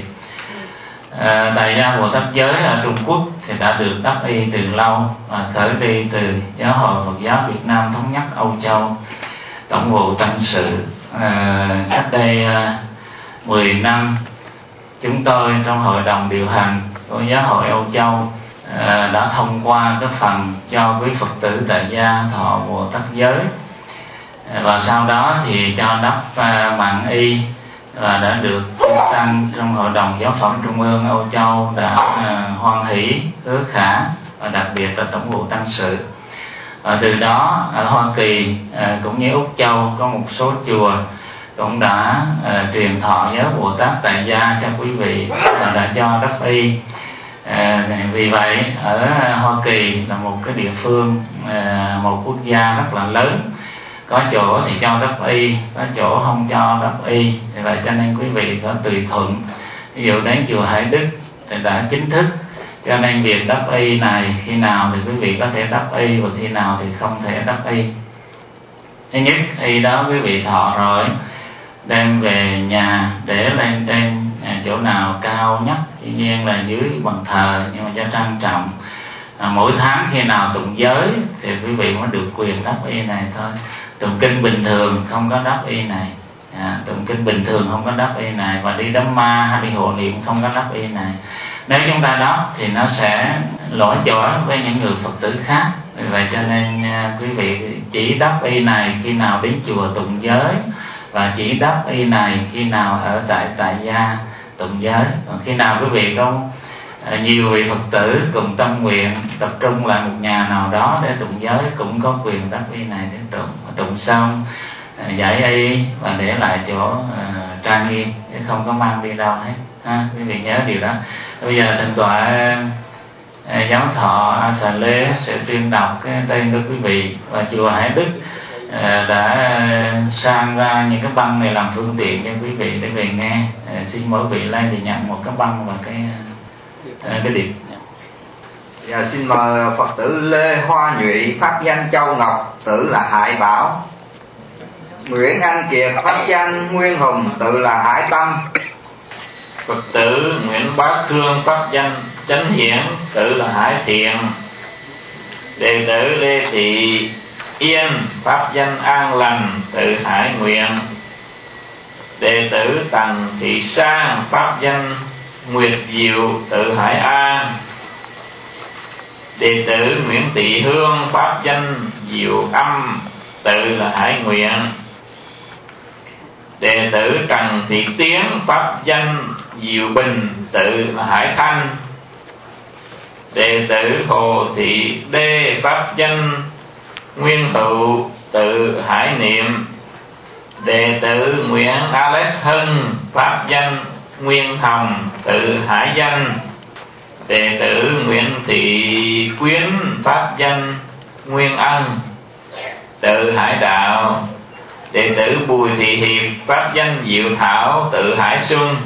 À, tại gia Bồ Tát Giới ở Trung Quốc thì đã được đắp y từ lâu, và khởi đi từ Giáo hội Phật giáo Việt Nam thống nhất Âu Châu, tổng vụ tăng sự. À, cách đây à, mười năm, chúng tôi trong hội đồng điều hành của Giáo hội Âu Châu à, đã thông qua cái phần cho quý Phật tử tại gia thọ Bồ Tát Giới. À, và sau đó thì cho đắp à, mạng y, và đã được tăng trong hội đồng giáo phẩm trung ương Âu Châu đã uh, hoan hỷ, hứa khả, và đặc biệt là tổng vụ tăng sự. Và từ đó ở Hoa Kỳ uh, cũng như Úc Châu có một số chùa cũng đã uh, truyền thọ giới Bồ Tát tại gia cho quý vị, uh, đã cho đắp y. Uh, vì vậy ở Hoa Kỳ là một cái địa phương, uh, một quốc gia rất là lớn. Có chỗ thì cho đắp y, có chỗ không cho đắp y. Và cho nên quý vị có tùy thuận. Ví dụ đến chùa Hải Đức thì đã chính thức, cho nên việc đắp y này khi nào thì quý vị có thể đắp y, và khi nào thì không thể đắp y. Thứ nhất, y đó quý vị thọ rồi đem về nhà để lên trên chỗ nào cao nhất, tuy nhiên là dưới bàn thờ, nhưng mà cho trang trọng. À, mỗi tháng khi nào tụng giới thì quý vị mới được quyền đắp y này thôi. Tụng kinh bình thường không có đắp y này. À, tụng kinh bình thường không có đắp y này, và đi đám ma hay đi hộ niệm không có đắp y này. Nếu chúng ta đắp thì nó sẽ lỗi chổi với những người Phật tử khác. Vì vậy cho nên uh, quý vị chỉ đắp y này khi nào đến chùa tụng giới, và chỉ đắp y này khi nào ở tại tại gia tụng giới. Còn khi nào quý vị có uh, nhiều vị Phật tử cùng tâm nguyện tập trung lại một nhà nào đó để tụng giới, cũng có quyền đắp y này để tụng. Tụng xong giải y và để lại chỗ uh, trang nghiêm, chứ không có mang đi đâu hết. Ha, quý vị nhớ điều đó. Bây giờ thượng tọa uh, giáo thọ A Xà Lê sẽ tuyên đọc cái tên của quý vị, và chùa Hải Đức uh, đã uh, sang ra những cái băng này làm phương tiện cho quý vị để về nghe. Uh, xin mỗi vị lên thì nhận một cái băng và cái uh, cái điệp. Dạ, xin mời Phật tử Lê Hoa Nhụy, pháp danh Châu Ngọc, tự là Hải Bảo. Nguyễn Anh Kiệt, pháp danh Nguyên Hùng, tự là Hải Tâm. Phật tử Nguyễn Bá Thương, pháp danh Chánh Hiển, tự là Hải Thiện. Đệ tử Lê Thị Yên, pháp danh An Lành, tự Hải Nguyện. Đệ tử Tần Thị Sang, pháp danh Nguyệt Diệu, tự Hải An. Đệ tử Nguyễn Thị Hương, pháp danh Diệu Âm, tự là Hải Nguyện. Đệ tử Trần Thị Tiến, pháp danh Diệu Bình, tự là Hải Thanh. Đệ tử Hồ Thị Đê, pháp danh Nguyên Hữu, tự Hải Niệm. Đệ tử Nguyễn Alex Hưng, pháp danh Nguyên Hồng, tự Hải Danh. Đệ tử Nguyễn Thị Quyến, pháp danh Nguyên Ân, tự Hải Đạo. Đệ tử Bùi Thị Hiệp, pháp danh Diệu Thảo, tự Hải Xuân.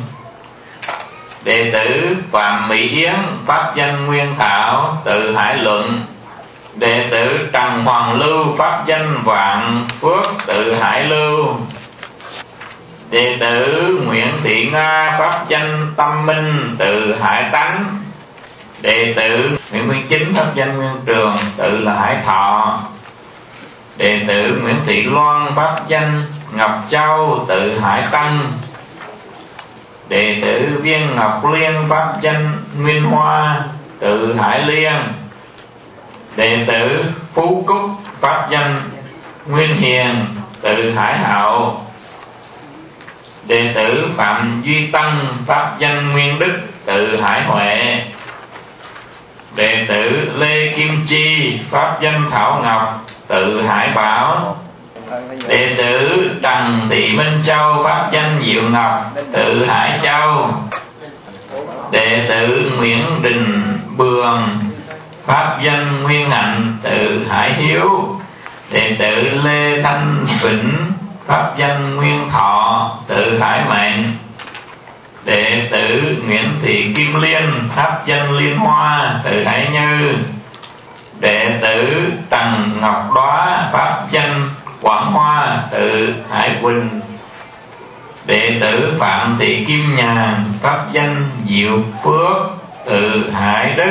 Đệ tử Phạm Mỹ Yến, pháp danh Nguyên Thảo, tự Hải Luận. Đệ tử Trần Hoàng Lưu pháp danh Vạn Phước tự Hải Lưu. Đệ tử Nguyễn Thị Nga pháp danh Tâm Minh tự Hải Tánh. Đệ tử Nguyễn Nguyên Chính pháp danh Nguyên Trường tự là Hải Thọ. Đệ tử Nguyễn Thị Loan pháp danh Ngọc Châu tự Hải Tân. Đệ tử Viên Ngọc Liên pháp danh Nguyên Hoa tự Hải Liên. Đệ tử Phú Cúc pháp danh Nguyên Hiền tự Hải Hậu. Đệ tử Phạm Duy Tân pháp danh Nguyên Đức tự Hải Huệ. Đệ tử Lê Kim Chi pháp danh Thảo Ngọc tự Hải Bảo. Đệ tử Trần Thị Minh Châu pháp danh Diệu Ngọc tự Hải Châu. Đệ tử Nguyễn Đình Bường pháp danh Nguyên Hạnh tự Hải Hiếu. Đệ tử Lê Thanh Vĩnh pháp danh Nguyên Thọ tự Hải Mệnh. Đệ tử Nguyễn Thị Kim Liên pháp danh Liên Hoa tự Hải Như. Đệ tử Trần Ngọc Đóa pháp danh Quảng Hoa tự Hải Quỳnh. Đệ tử Phạm Thị Kim Nhàn pháp danh Diệu Phước tự Hải Đức.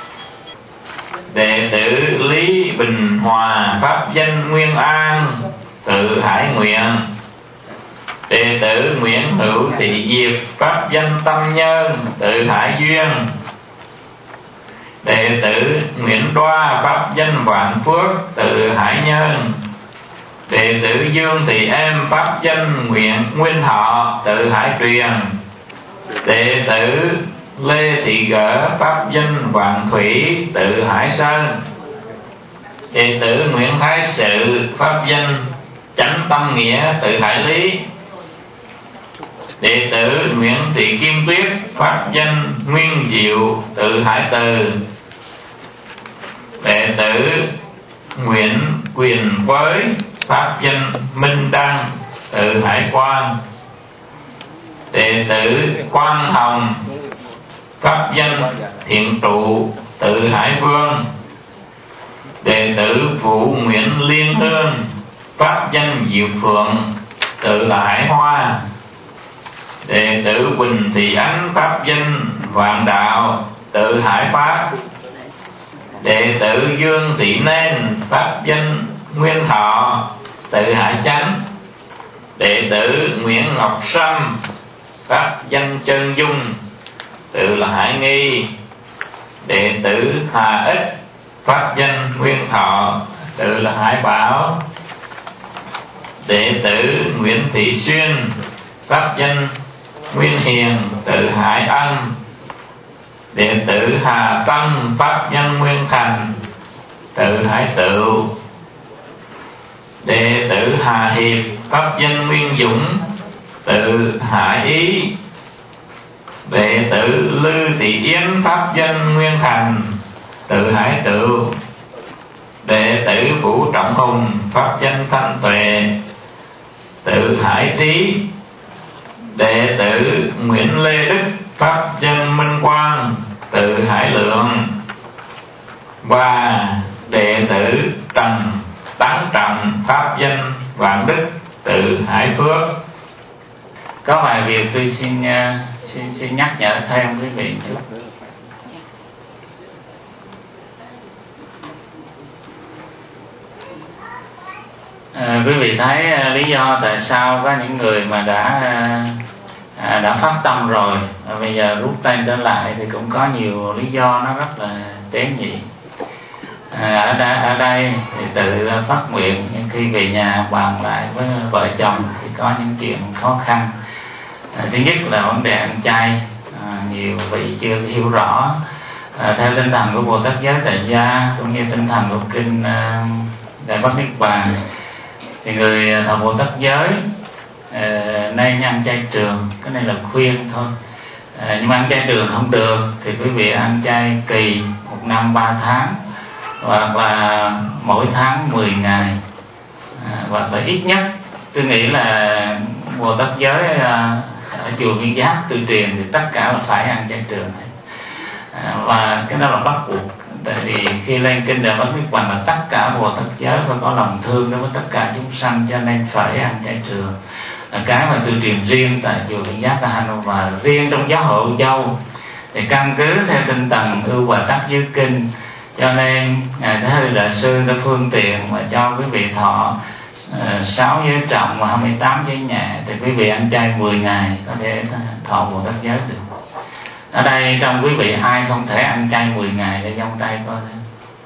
Đệ tử Lý Bình Hòa pháp danh Nguyên An tự Hải Nguyện. Đệ tử Nguyễn Hữu Thị Diệp pháp danh Tâm Nhân tự Hải Duyên. Đệ tử Nguyễn Đoa pháp danh Vạn Phước tự Hải Nhân. Đệ tử Dương Thị Em pháp danh Nguyện Nguyên Thọ tự Hải Truyền. Đệ tử Lê Thị Gỡ pháp danh Vạn Thủy tự Hải Sơn. Đệ tử Nguyễn Thái Sự pháp danh Chánh Tâm Nghĩa tự Hải Lý. Đệ tử Nguyễn Thị Kim Tuyết pháp danh Nguyên Diệu tự Hải Từ. Đệ tử Nguyễn Quyền Quới pháp danh Minh Đăng tự Hải Quan. Đệ tử Quang Hồng pháp danh Thiện Trụ tự Hải Vương. Đệ tử Vũ Nguyễn Liên Hương pháp danh Diệu Phượng tự là Hải Hoa. Đệ tử Quỳnh Thị Ánh pháp danh Vạn Đạo tự Hải Pháp. Đệ tử Dương Thị Nên pháp danh Nguyên Thọ tự Hải Chánh. Đệ tử Nguyễn Ngọc Sâm pháp danh Chân Dung tự là Hải Nghi. Đệ tử Hà Ích pháp danh Nguyên Thọ tự là Hải Bảo. Đệ tử Nguyễn Thị Xuyên pháp danh Nguyên Hiền tự Hải Ân. Đệ tử Hà Tân pháp danh Nguyên Thành tự Hải Tựu. Đệ tử Hà Hiệp pháp danh Nguyên Dũng tự Hải Ý. Đệ tử Lư Thị Yến pháp danh Nguyên Thành tự Hải Tựu. Đệ tử Vũ Trọng Hùng pháp danh Thanh Tuệ tự Hải Tý. Đệ tử Nguyễn Lê Đức pháp danh Minh Quang tự Hải Lượng. Và đệ tử Trần Tán Trọng pháp danh Vạn Đức tự Hải Phước. Có vài việc tôi xin xin, xin nhắc nhở thêm quý vị chút. À, quý vị thấy lý do tại sao có những người mà đã à, đã phát tâm rồi và bây giờ rút tay trở lại thì cũng có nhiều lý do nó rất là tế nhị. À, ở, đây, ở đây thì tự phát nguyện, nhưng khi về nhà bàn lại với vợ chồng thì có những chuyện khó khăn. À, thứ nhất là vấn đề ăn chay, à, nhiều vị chưa hiểu rõ. À, theo tinh thần của Bồ Tát giới tại gia cũng như tinh thần của kinh à, Đại Bát Niết Bàn thì người thọ Bồ Tát giới à, nên ăn chay trường, cái này là khuyên thôi. À, nhưng mà ăn chay trường không được thì quý vị ăn chay kỳ một năm ba tháng, hoặc là mỗi tháng mười ngày, à, hoặc là ít nhất tôi nghĩ là Bồ Tát giới à, ở chùa Viên Giác Tư Truyền thì tất cả là phải ăn chay trường. À, và cái đó là bắt buộc Tại vì khi lên kinh Đại Bát Niết Bàn là tất cả Bồ Tát giới phải có lòng thương đối với tất cả chúng sanh, cho nên phải ăn chay trường. Cái mà tôi truyền riêng tại chùa Vĩnh Giác là Hanover, riêng trong giáo hội Âu Châu thì căn cứ theo tinh tầng ưu và tắc giới kinh, cho nên ngài Thế Hư Đại Sư đã phương tiện mà cho quý vị thọ sáu giới trọng và hai mươi tám giới nhẹ, thì quý vị ăn chay mười ngày có thể thọ Bồ Tát giới được. Ở đây trong quý vị ai không thể ăn chay mười ngày để giông tay coi thôi.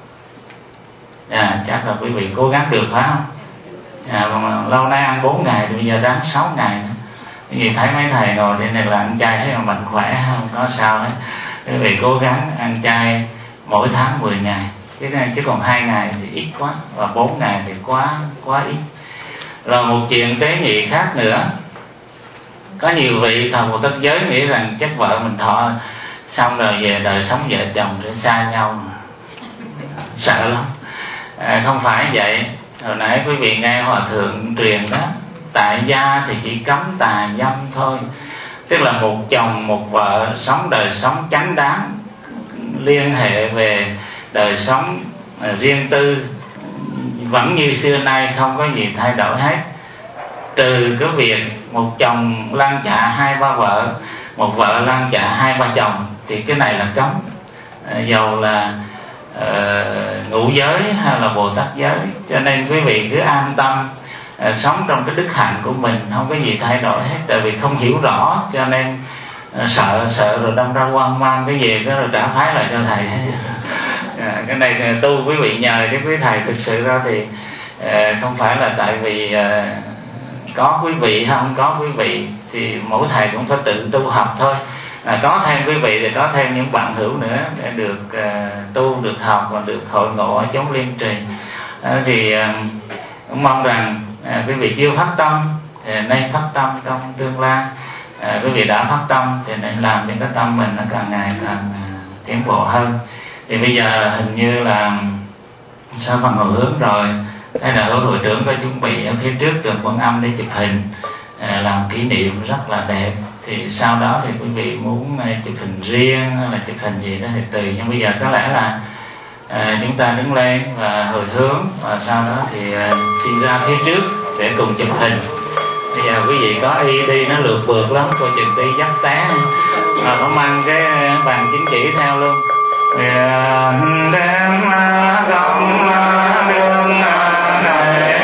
À, chắc là quý vị cố gắng được phải không? À, lâu nay ăn bốn ngày thì bây giờ ráng sáu ngày nữa. Vì thấy mấy thầy rồi đây này là ăn chay thấy mà mình khỏe không có sao hết. Quý vị cố gắng ăn chay mỗi tháng mười ngày, chứ, chứ còn hai ngày thì ít quá, và bốn ngày thì quá quá ít. Rồi một chuyện tế nhị khác nữa, có nhiều vị thọ Bồ Tát giới nghĩ rằng chắc vợ mình thọ xong rồi về đời sống vợ chồng sẽ xa nhau, sợ lắm. À, không phải vậy. Hồi nãy quý vị nghe hòa thượng truyền đó, tại gia thì chỉ cấm tà dâm thôi, tức là một chồng một vợ sống đời sống chánh đáng, liên hệ về đời sống riêng tư vẫn như xưa nay, không có gì thay đổi hết, trừ cái việc một chồng lăng chạ hai ba vợ, một vợ lăng chạ hai ba chồng, thì cái này là cấm. À, dầu là uh, ngũ giới hay là Bồ Tát giới. Cho nên quý vị cứ an tâm uh, sống trong cái đức hạnh của mình, không có gì thay đổi hết. Tại vì không hiểu rõ cho nên uh, sợ sợ rồi đâm ra hoang mang cái gì đó rồi trả phái lại cho thầy. À, cái này tu quý vị nhờ chứ quý thầy thực sự ra thì uh, không phải là tại vì uh, có quý vị hay không có quý vị, thì mỗi thầy cũng phải tự tu học thôi. À, có thêm quý vị thì có thêm những bạn hữu nữa để được uh, tu, được học và được hội ngộ ở chốn liên trì. À, thì uh, cũng mong rằng uh, quý vị chưa phát tâm thì nên phát tâm trong tương lai. À, quý vị đã phát tâm thì nên làm cho cái tâm mình nó càng ngày càng uh, tiến bộ hơn. Thì bây giờ hình như là sau phần hồi hướng rồi, đây là hội trưởng có chuẩn bị ở phía trước tường Quảng Âm để chụp hình à, làm kỷ niệm rất là đẹp. Thì sau đó thì quý vị muốn uh, chụp hình riêng hay là chụp hình gì đó thì tùy, nhưng bây giờ có lẽ là uh, chúng ta đứng lên và hồi hướng, và sau đó thì uh, xin ra phía trước để cùng chụp hình. Bây giờ quý vị có y đi nó lượt vượt lắm, coi chừng đi dắt té, mà có mang cái bàn chứng chỉ theo luôn. Nguyện đem công đường này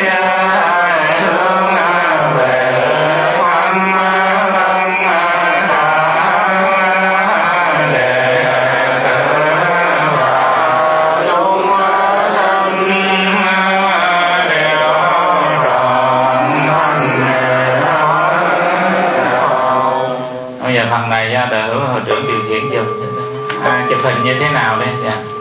hướng về quan tâm để tự vào chúng sanh đều trọn thành. Bây giờ phần này do đại hữu hội trưởng điều khiển giùm. À, chụp hình như thế nào đây? Dạ.